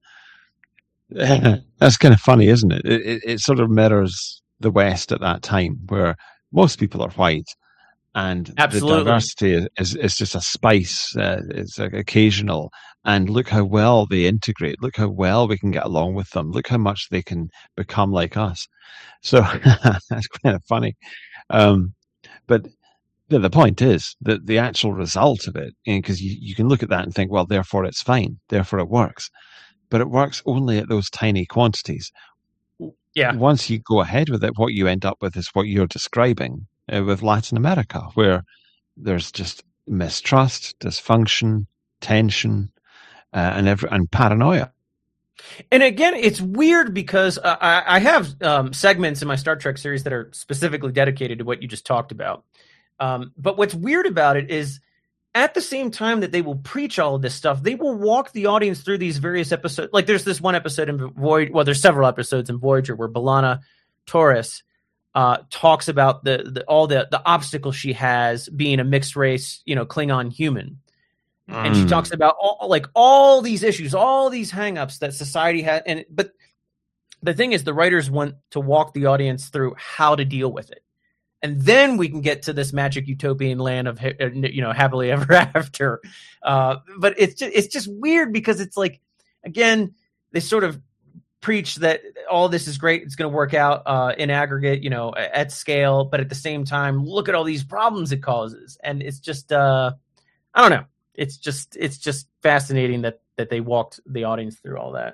That's kind of funny, isn't it? It, it? it sort of mirrors the West at that time, where most people are white, and Absolutely. the diversity is, is, is just a spice. Uh, it's like occasional. And look how well they integrate. Look how well we can get along with them. Look how much they can become like us. So that's kind of funny. Um, but the, the point is that the actual result of it, because you, you can look at that and think, well, therefore it's fine. Therefore it works. But it works only at those tiny quantities. Yeah. Once you go ahead with it, what you end up with is what you're describing uh, with Latin America, where there's just mistrust, dysfunction, tension, Uh, and every, and paranoia. And again, it's weird because uh, I, I have um, segments in my Star Trek series that are specifically dedicated to what you just talked about. Um, but what's weird about it is, at the same time that they will preach all of this stuff, they will walk the audience through these various episodes. Like there's this one episode in Voyager, well, there's several episodes in Voyager where B'Elanna Torres uh, talks about the, the all the the obstacles she has being a mixed race, you know, Klingon human. And she talks about all, like all these issues, all these hangups that society had. And but the thing is, the writers want to walk the audience through how to deal with it, and then we can get to this magic utopian land of, you know, happily ever after. Uh, but it's just, it's just weird because it's like, again, they sort of preach that all this is great, it's going to work out uh, in aggregate, you know, at scale. But at the same time, look at all these problems it causes, and it's just uh, I don't know. It's just it's just fascinating that, that they walked the audience through all that.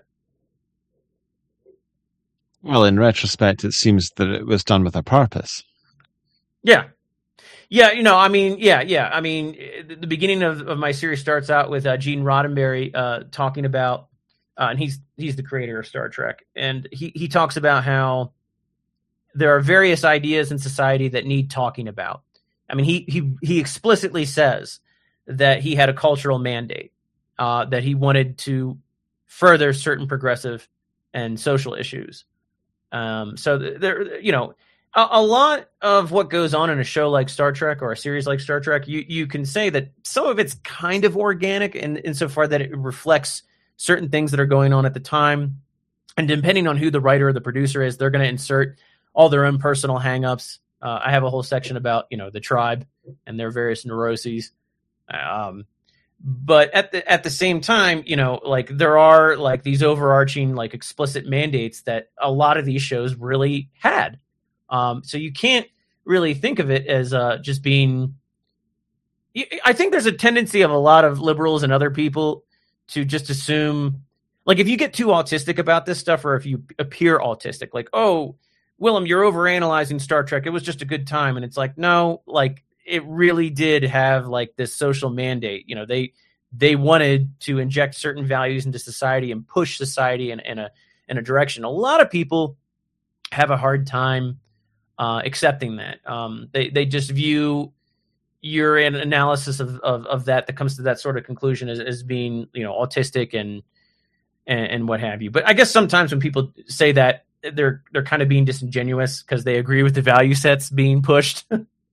Well, in retrospect, it seems that it was done with a purpose. Yeah. Yeah, you know, I mean, yeah, yeah. I mean, the beginning of, of my series starts out with uh, Gene Roddenberry uh, talking about, uh, and he's he's the creator of Star Trek, and he, he talks about how there are various ideas in society that need talking about. I mean, he he he explicitly says that he had a cultural mandate, uh, that he wanted to further certain progressive and social issues. Um, so there, you know, a, a lot of what goes on in a show like Star Trek or a series like Star Trek, you, you can say that some of it's kind of organic in, insofar that it reflects certain things that are going on at the time. And depending on who the writer or the producer is, they're going to insert all their own personal hangups. Uh, I have a whole section about, you know, the tribe and their various neuroses. Um, but at the at the same time, you know, like there are like these overarching like explicit mandates that a lot of these shows really had. Um, so you can't really think of it as uh, just being. I think there's a tendency of a lot of liberals and other people to just assume, like, if you get too autistic about this stuff, or if you appear autistic, like, oh, Willem, you're overanalyzing Star Trek. It was just a good time, and it's like, no, like. It really did have like this social mandate. You know, they they wanted to inject certain values into society and push society in, in a in a direction. A lot of people have a hard time uh, accepting that. Um, they they just view your analysis of, of of that that comes to that sort of conclusion as, as being, you know, autistic and, and and what have you. But I guess sometimes when people say that, they're they're kind of being disingenuous because they agree with the value sets being pushed.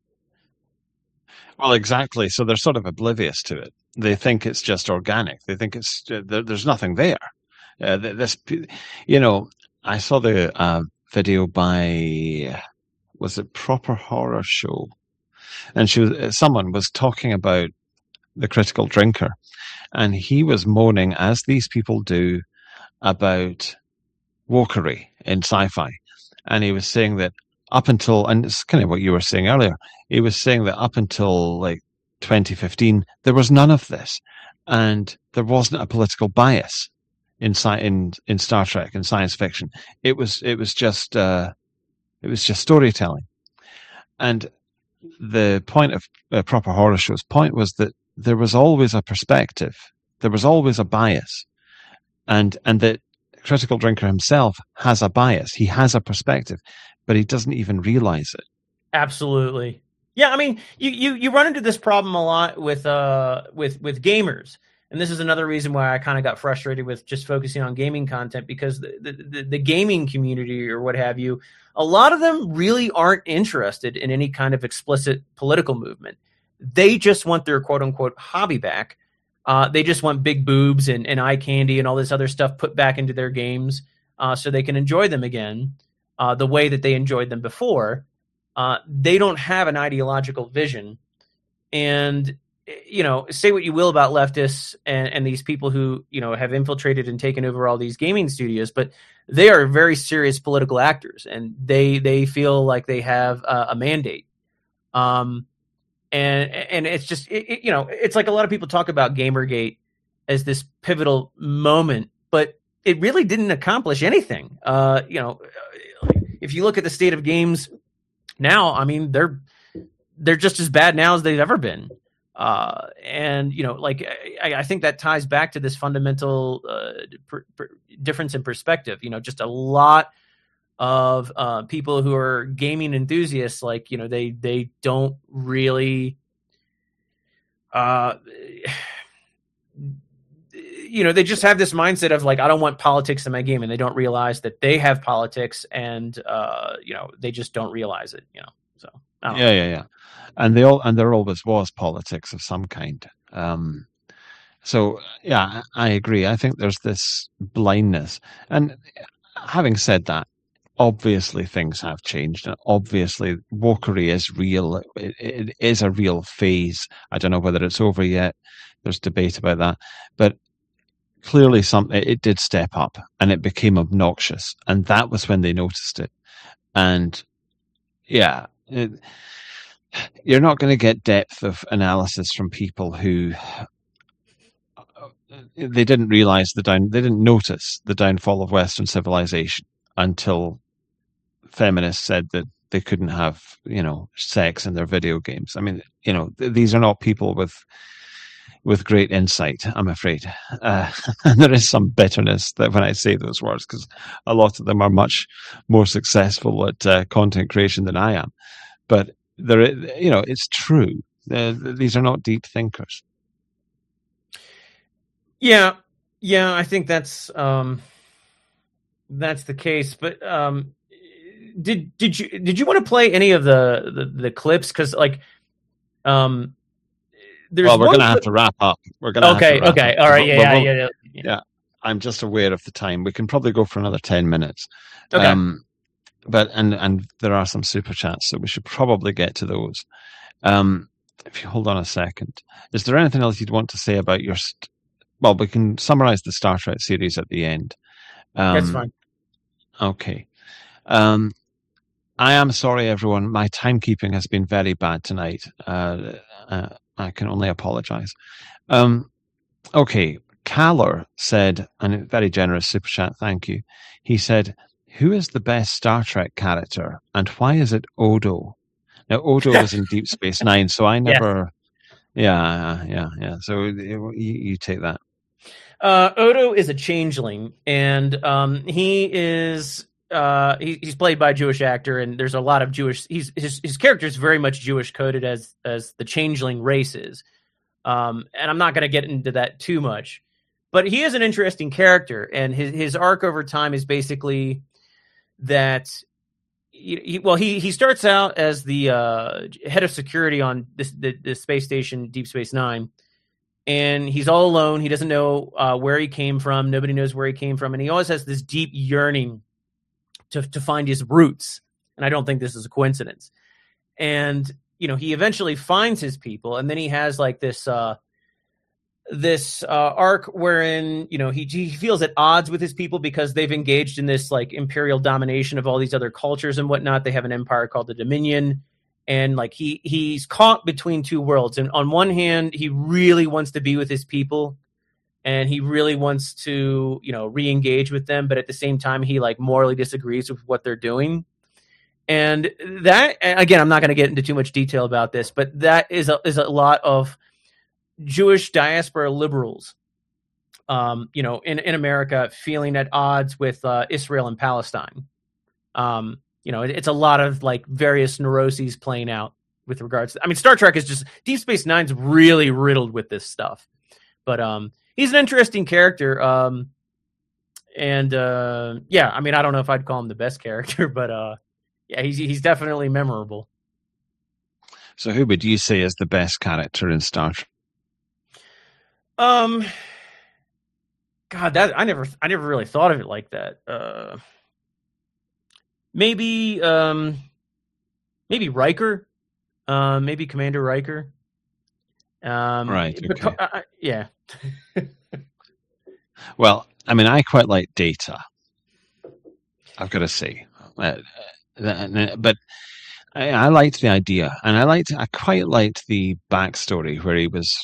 Well, exactly. So they're sort of oblivious to it. They think it's just organic. They think it's uh, there, there's nothing there. Uh, this, you know, I saw the uh, video by, was it Proper Horror Show, and she was someone was talking about the Critical Drinker, and he was moaning, as these people do, about wokery in sci-fi, and he was saying that up until, and it's kind of what you were saying earlier, he was saying that up until like twenty fifteen, there was none of this. And there wasn't a political bias in in in Star Trek and science fiction. It was it was just uh, it was just storytelling. And the point of uh, Proper Horror Show's point was that there was always a perspective, there was always a bias, and and that Critical Drinker himself has a bias. He has a perspective, but he doesn't even realize it. Absolutely. Yeah, I mean, you, you, you run into this problem a lot with uh with with gamers, and this is another reason why I kind of got frustrated with just focusing on gaming content, because the, the the the gaming community or what have you, a lot of them really aren't interested in any kind of explicit political movement. They just want their quote unquote hobby back. Uh, they just want big boobs and, and eye candy and all this other stuff put back into their games uh, so they can enjoy them again uh, the way that they enjoyed them before. Uh, they don't have an ideological vision. And, you know, say what you will about leftists and, and these people who, you know, have infiltrated and taken over all these gaming studios, but they are very serious political actors, and they they feel like they have a, a mandate. Um, and and it's just, it, it, you know, it's like a lot of people talk about Gamergate as this pivotal moment, but it really didn't accomplish anything. Uh, you know, if you look at the state of games now, I mean, they're they're just as bad now as they've ever been. Uh, and, you know, like, I, I think that ties back to this fundamental uh, per, per difference in perspective. You know, just a lot of uh, people who are gaming enthusiasts, like, you know, they they don't really, uh, you know, they just have this mindset of like, I don't want politics in my game, and they don't realize that they have politics, and uh, you know, they just don't realize it. You know, so I don't Yeah, know. yeah, yeah. And they all and there always was politics of some kind. Um, so yeah, I I agree. I think there's this blindness. And having said that, obviously things have changed, and obviously wokery is real. It, it is a real phase. I don't know whether it's over yet. There's debate about that, but clearly something it did step up, and it became obnoxious, and that was when they noticed it. And yeah, it, you're not going to get depth of analysis from people who they didn't realize the down they didn't notice the downfall of Western civilization until feminists said that they couldn't have, you know, sex in their video games. I mean, you know, th- these are not people with with great insight, I'm afraid. Uh, and there is some bitterness that when I say those words, because a lot of them are much more successful at uh, content creation than I am. But there, you know, it's true. Uh, these are not deep thinkers. Yeah, yeah, I think that's um, that's the case. But um, did did you did you want to play any of the the, the clips? Because like, um, there's well, we're one going to have clip- to wrap up. We're going to okay, have to wrap okay, up. all right, We'll- yeah, we'll- yeah, yeah, yeah. yeah. I'm just aware of the time. We can probably go for another ten minutes. Okay. Um, but and and there are some super chats, so we should probably get to those. Um, if you hold on a second, is there anything else you'd want to say about your? St- well, we can summarize the Star Trek series at the end. Um, That's fine. Okay. Um, I am sorry, everyone. My timekeeping has been very bad tonight. Uh, uh, I can only apologize. Um, okay. Caller said, and a very generous super chat, thank you. He said, who is the best Star Trek character, and why is it Odo? Now, Odo was in Deep Space Nine, so I never... Yeah, yeah, yeah. So you, you take that. Uh, Odo is a changeling, and um, he is uh, he, he's played by a Jewish actor, and there's a lot of Jewish. He's his his character is very much Jewish coded as as the changeling race is. Um, and I'm not going to get into that too much, but he is an interesting character, and his his arc over time is basically that. He, he, well, he he starts out as the uh, head of security on this the, the space station, Deep Space Nine. And he's all alone. He doesn't know uh, where he came from. Nobody knows where he came from. And he always has this deep yearning to, to find his roots. And I don't think this is a coincidence. And, you know, he eventually finds his people. And then he has like this uh, this uh, arc wherein, you know, he, he feels at odds with his people because they've engaged in this like imperial domination of all these other cultures and whatnot. They have an empire called the Dominion. And like he he's caught between two worlds. And on one hand, he really wants to be with his people, and he really wants to, you know, re-engage with them. But at the same time, he like morally disagrees with what they're doing. And that, again, I'm not going to get into too much detail about this, but that is a, is a lot of Jewish diaspora liberals, um, you know, in, in America feeling at odds with uh, Israel and Palestine. Um, You know, it, it's a lot of like various neuroses playing out. with regards to, I mean, Star Trek is just, Deep Space Nine's really riddled with this stuff. But um, he's an interesting character. Um, and uh, yeah, I mean, I don't know if I'd call him the best character, but uh, yeah, he's he's definitely memorable. So who would you say is the best character in Star Trek? Um, God, that I never I never really thought of it like that. Uh, maybe um, maybe Riker, uh, maybe Commander Riker. Um, right. Okay. But, uh, yeah. Well, I mean, I quite like Data. I've got to say, uh, but I, I liked the idea, and I liked. I quite liked the backstory where he was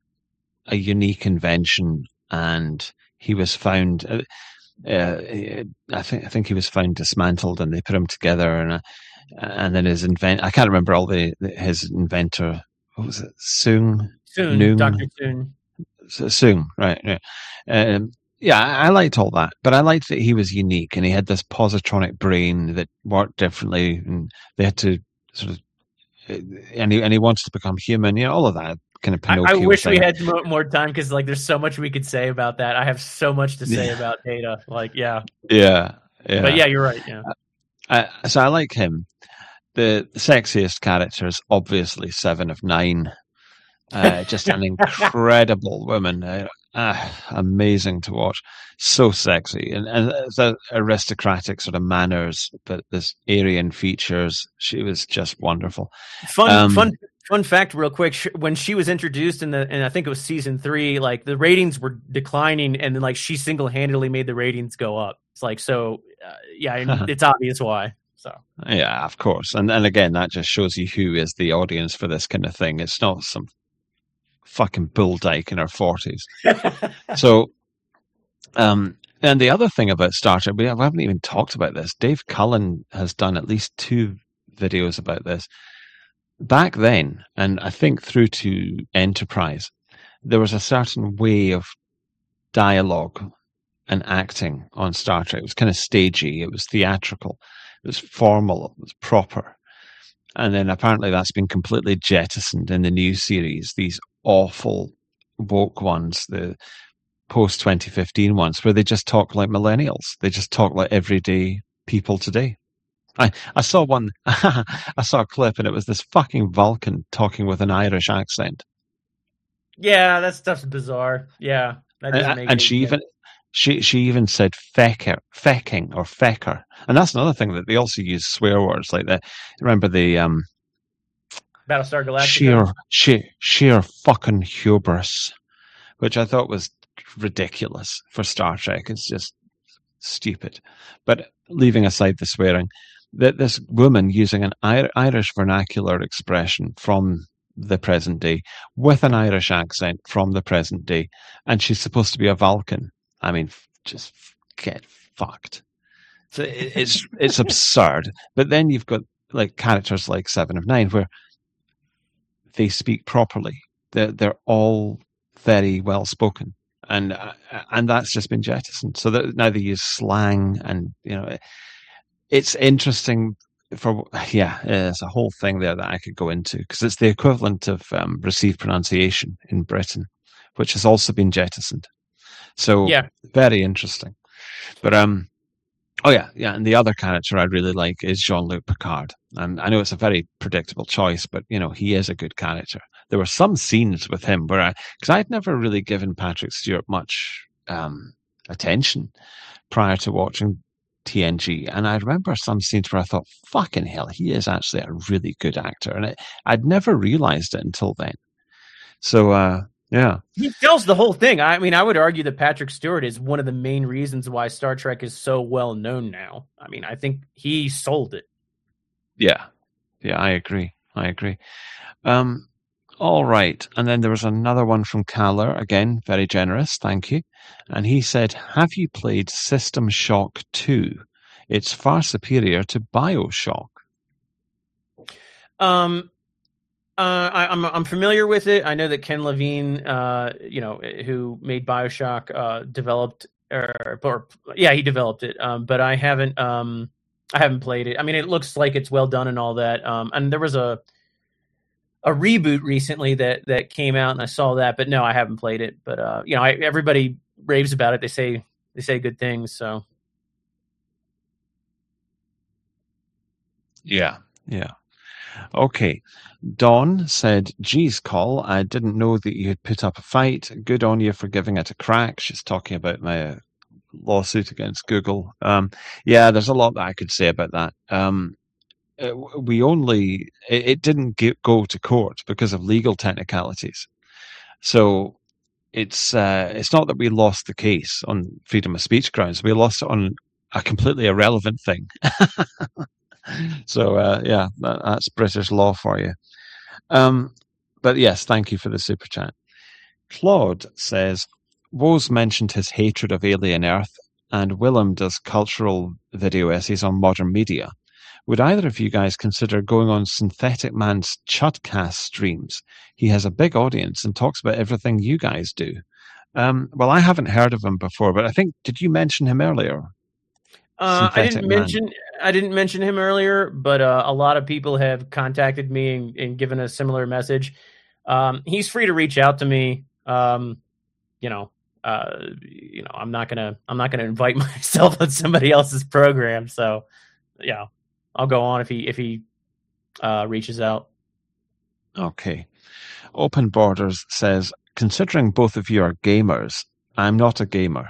a unique invention, and he was found. Uh, uh, I think I think he was found dismantled, and they put him together, and uh, and then his invent. I can't remember all the his inventor. What was it? Soong. Soong. Doctor Soong. Soong. Right. Yeah. Um, yeah, I liked all that, but I liked that he was unique and he had this positronic brain that worked differently, and they had to sort of, and he and he wanted to become human. You know, all of that kind of Pinocchio I, I wish thing. we had more time because, like, there's so much we could say about that. I have so much to say yeah. about Data. Like, yeah, yeah, yeah. But yeah, you're right. Yeah. Uh, so I like him. The sexiest character is obviously Seven of Nine. Uh, just an incredible woman. Uh, uh, amazing to watch. So sexy. And, and the aristocratic sort of manners, but this Aryan features. She was just wonderful. Fun, um, fun, fun fact real quick. When she was introduced in the, and I think it was season three, like the ratings were declining, and then like she single-handedly made the ratings go up. It's like, so uh, yeah, it's obvious why. So yeah, of course. And and again, that just shows you who is the audience for this kind of thing. It's not some fucking bull dyke in her forties. So, um, and the other thing about Star Trek, we haven't even talked about this. Dave Cullen has done at least two videos about this. Back then, and I think through to Enterprise, there was a certain way of dialogue and acting on Star Trek. It was kind of stagey. It was theatrical. It was formal. It was proper. And then apparently that's been completely jettisoned in the new series. These awful woke ones, the post twenty fifteen ones, where they just talk like millennials. They just talk like everyday people today. I, I saw one, I saw a clip, and it was this fucking Vulcan talking with an Irish accent. Yeah, that stuff's bizarre. Yeah. That doesn't and make and she sense. even she she even said fecker, fecking or fecker. And that's another thing that they also use swear words like that. Remember the um Battlestar Galactica? Sheer, sheer, sheer fucking hubris, which I thought was ridiculous for Star Trek. It's just stupid. But leaving aside the swearing, that this woman using an Irish vernacular expression from the present day with an Irish accent from the present day, and she's supposed to be a Vulcan. I mean, just get fucked. So it's it's absurd. But then you've got like characters like Seven of Nine where they speak properly. They're they're all very well spoken, and uh, and that's just been jettisoned. So that now they use slang, and you know, it's interesting. For yeah, there's a whole thing there that I could go into because it's the equivalent of um, received pronunciation in Britain, which has also been jettisoned. So yeah, very interesting. But um. Oh, yeah, yeah. And the other character I really like is Jean-Luc Picard. And I know it's a very predictable choice, but, you know, he is a good character. There were some scenes with him where I, because I'd never really given Patrick Stewart much um, attention prior to watching T N G. And I remember some scenes where I thought, fucking hell, he is actually a really good actor. And it, I'd never realized it until then. So, uh, yeah. He tells the whole thing. I mean, I would argue that Patrick Stewart is one of the main reasons why Star Trek is so well known now. I mean, I think he sold it. Yeah. Yeah, I agree. I agree. Um, all right. And then there was another one from Caller. Again, very generous. Thank you. And he said, have you played System Shock two? It's far superior to BioShock. Um... Uh, I, I'm I'm familiar with it. I know that Ken Levine, uh, you know, who made BioShock, uh, developed or, or yeah, he developed it. Um, but I haven't um, I haven't played it. I mean, it looks like it's well done and all that. Um, and there was a a reboot recently that that came out, and I saw that, but no, I haven't played it. But uh, you know, I, everybody raves about it. They say they say good things. So yeah, yeah. Okay. Dawn said, geez, Col, I didn't know that you had put up a fight. Good on you for giving it a crack. She's talking about my uh, lawsuit against Google. Um, yeah, there's a lot that I could say about that. Um, it, we only, it, it didn't get, go to court because of legal technicalities. So it's, uh, it's not that we lost the case on freedom of speech grounds. We lost it on a completely irrelevant thing. So, uh, yeah, that, that's British law for you. Um, but yes, thank you for the super chat. Claude says, Woz mentioned his hatred of Alien Earth, and Willem does cultural video essays on modern media. Would either of you guys consider going on Synthetic Man's Chudcast streams? He has a big audience and talks about everything you guys do. Um, well, I haven't heard of him before, but I think, did you mention him earlier? Uh, I didn't Man. mention I didn't mention him earlier, but uh, a lot of people have contacted me and, and given a similar message. Um, he's free to reach out to me. Um, you know, uh, you know, I'm not gonna I'm not gonna invite myself on somebody else's program. So, yeah, I'll go on if he if he uh, reaches out. Okay. Open Borders says, considering both of you are gamers, I'm not a gamer.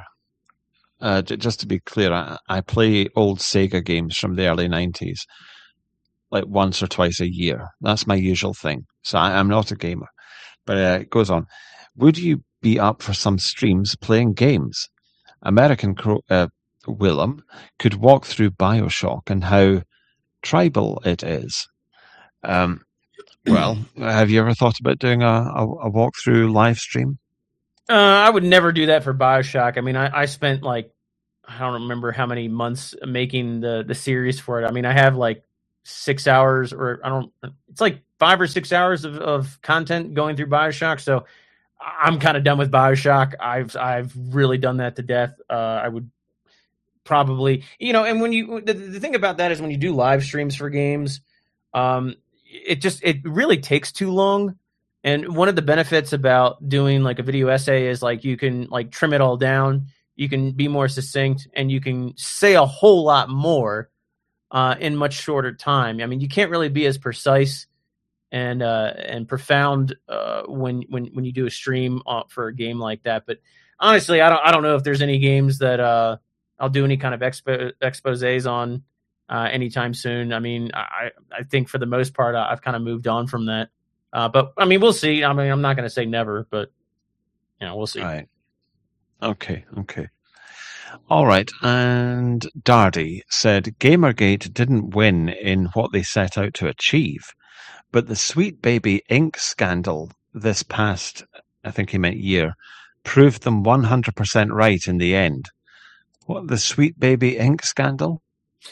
Uh, just to be clear, I, I play old Sega games from the early nineties, like once or twice a year. That's my usual thing. So I, I'm not a gamer. But uh, it goes on. Would you be up for some streams playing games? American Cro- uh, Willem could walk through BioShock and how tribal it is. Um, well, have you ever thought about doing a, a, a walkthrough live stream? Uh, I would never do that for BioShock. I mean, I, I spent like, I don't remember how many months making the, the series for it. I mean, I have like six hours or I don't, it's like five or six hours of, of content going through BioShock. So I'm kind of done with BioShock. I've, I've really done that to death. Uh, I would probably, you know, and when you, the, the thing about that is when you do live streams for games, um, it just, it really takes too long. And one of the benefits about doing like a video essay is like you can like trim it all down, you can be more succinct, and you can say a whole lot more uh, in much shorter time. I mean, you can't really be as precise and uh, and profound uh, when when when you do a stream for a game like that. But honestly, I don't I don't know if there's any games that uh, I'll do any kind of expo- exposés on uh, anytime soon. I mean, I I think for the most part, I've kind of moved on from that. Uh, but I mean, we'll see. I mean, I'm not going to say never, but you know, we'll see. All right. Okay. Okay. All right. And Dardy said Gamergate didn't win in what they set out to achieve, but the Sweet Baby Incorporated scandal this past, I think he meant year, proved them one hundred percent right in the end. What, the Sweet Baby Incorporated scandal?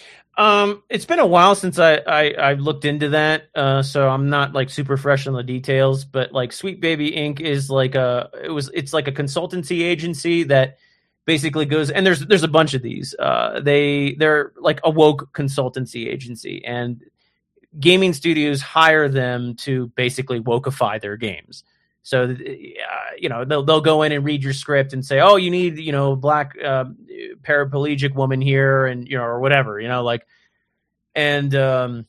Um, it's been a while since I, I, I looked into that, uh, so I'm not like super fresh on the details. But like Sweet Baby Incorporated is like a it was it's like a consultancy agency that basically goes, and there's there's a bunch of these. Uh, they they're like a woke consultancy agency, and gaming studios hire them to basically wokeify their games. So uh, you know they'll they'll go in and read your script and say, oh, you need you know black uh, paraplegic woman here, and you know or whatever you know like, and um,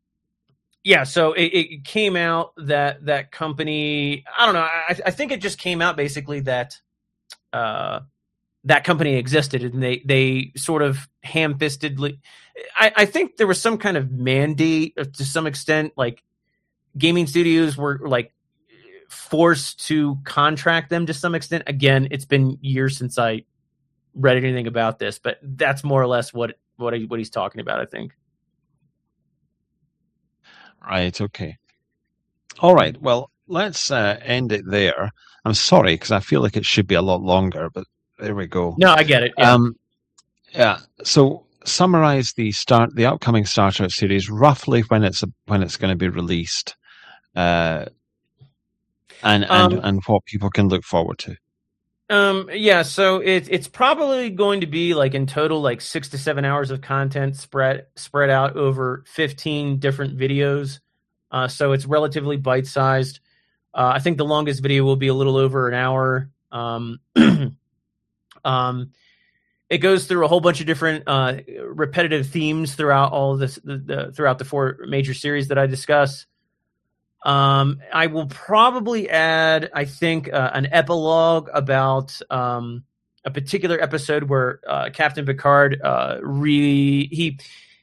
yeah. So it, it came out that that company. I don't know. I, I think it just came out basically that uh, that company existed, and they they sort of ham-fistedly. I, I think there was some kind of mandate to some extent, like gaming studios were like forced to contract them to some extent. Again, it's been years since I read anything about this, but that's more or less what what he, what he's talking about, I think. Right. Okay. All right. Well, let's uh, end it there. I'm sorry because I feel like it should be a lot longer, but there we go. No, I get it. Yeah. Um, yeah. So summarize the start, the upcoming Star Trek series, roughly when it's a, when it's going to be released. Uh, And and, Um, and what people can look forward to. Um, yeah, so it's it's probably going to be like in total like six to seven hours of content spread spread out over fifteen different videos. uh, so it's relatively bite-sized. Uh, I think the longest video will be a little over an hour. Um, um, it goes through a whole bunch of different uh, repetitive themes throughout all of this, the, the, throughout the four major series that I discuss. Um, I will probably add, I think, uh, an epilogue about um, a particular episode where uh, Captain Picard uh, re he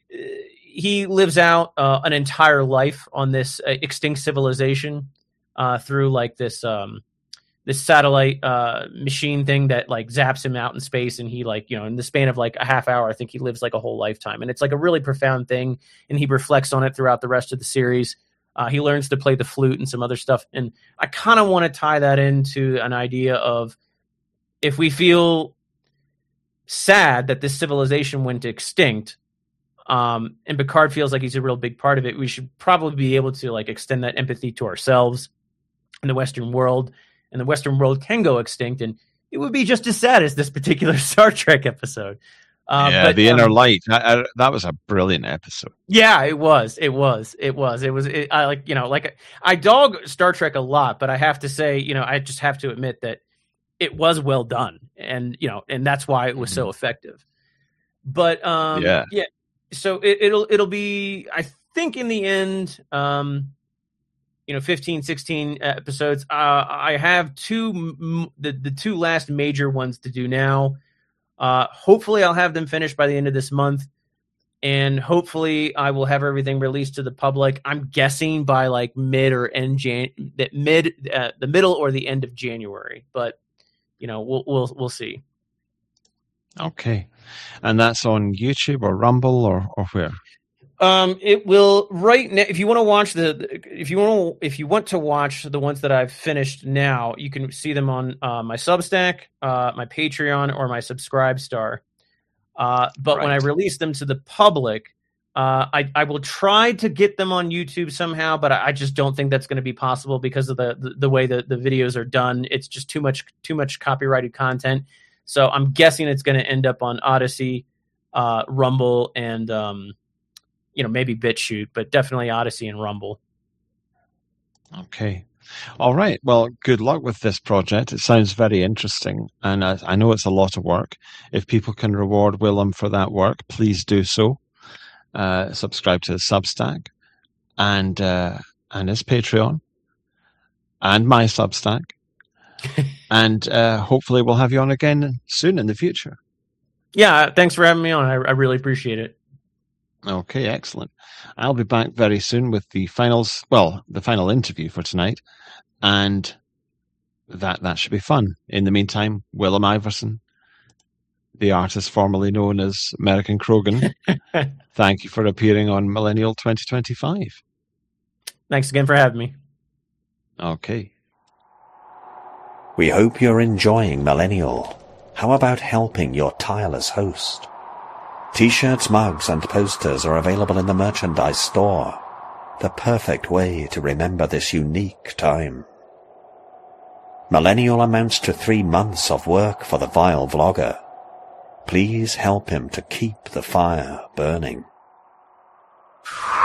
he lives out uh, an entire life on this uh, extinct civilization uh, through like this um, this satellite uh, machine thing that like zaps him out in space, and he like you know in the span of like a half hour, I think he lives like a whole lifetime, and it's like a really profound thing, and he reflects on it throughout the rest of the series. Uh, he learns to play the flute and some other stuff. And I kind of want to tie that into an idea of if we feel sad that this civilization went extinct, um, and Picard feels like he's a real big part of it, we should probably be able to like extend that empathy to ourselves in the Western world. And the Western world can go extinct, and it would be just as sad as this particular Star Trek episode. Uh, yeah, but, the um, Inner Light. I, I, that was a brilliant episode. Yeah, it was. It was. It was. It was. It, I like, you know, like I dog Star Trek a lot, but I have to say, you know, I just have to admit that it was well done, and you know, and that's why it was mm-hmm. so effective. But um, yeah, yeah. So it, it'll it'll be, I think, in the end, um, you know, fifteen, sixteen episodes. Uh, I have two the the two last major ones to do now. Uh, hopefully I'll have them finished by the end of this month, and hopefully I will have everything released to the public. I'm guessing by like mid or end Jan, that mid, uh, the middle or the end of January, but you know, we'll, we'll, we'll see. Okay. And that's on YouTube or Rumble or, or where? Um, it will right now. If you want to watch the, if you want to, if you want to watch the ones that I've finished now, you can see them on uh, my Substack, uh, my Patreon, or my Subscribe Star. Uh, but right. when I release them to the public, uh, I, I will try to get them on YouTube somehow, but I, I just don't think that's going to be possible because of the, the, the way that the videos are done. It's just too much, too much copyrighted content. So I'm guessing it's going to end up on Odyssey, uh, Rumble, and, um, you know, maybe BitChute, but definitely Odyssey and Rumble. Okay. All right. Well, good luck with this project. It sounds very interesting, and I, I know it's a lot of work. If people can reward Willem for that work, please do so. Uh, subscribe to the Substack and uh, and his Patreon and my Substack. and uh, hopefully we'll have you on again soon in the future. Yeah, thanks for having me on. I, I really appreciate it. Okay, excellent. I'll be back very soon with the finals, well, the final interview for tonight, and that that should be fun. In the meantime, Willem Iverson, the artist formerly known as American Krogan, thank you for appearing on Millennial twenty twenty-five. Thanks again for having me. Okay. We hope you're enjoying Millennial. How about helping your tireless host? T-shirts, mugs, and posters are available in the merchandise store. The perfect way to remember this unique time. Millennial amounts to three months of work for the vile vlogger. Please help him to keep the fire burning.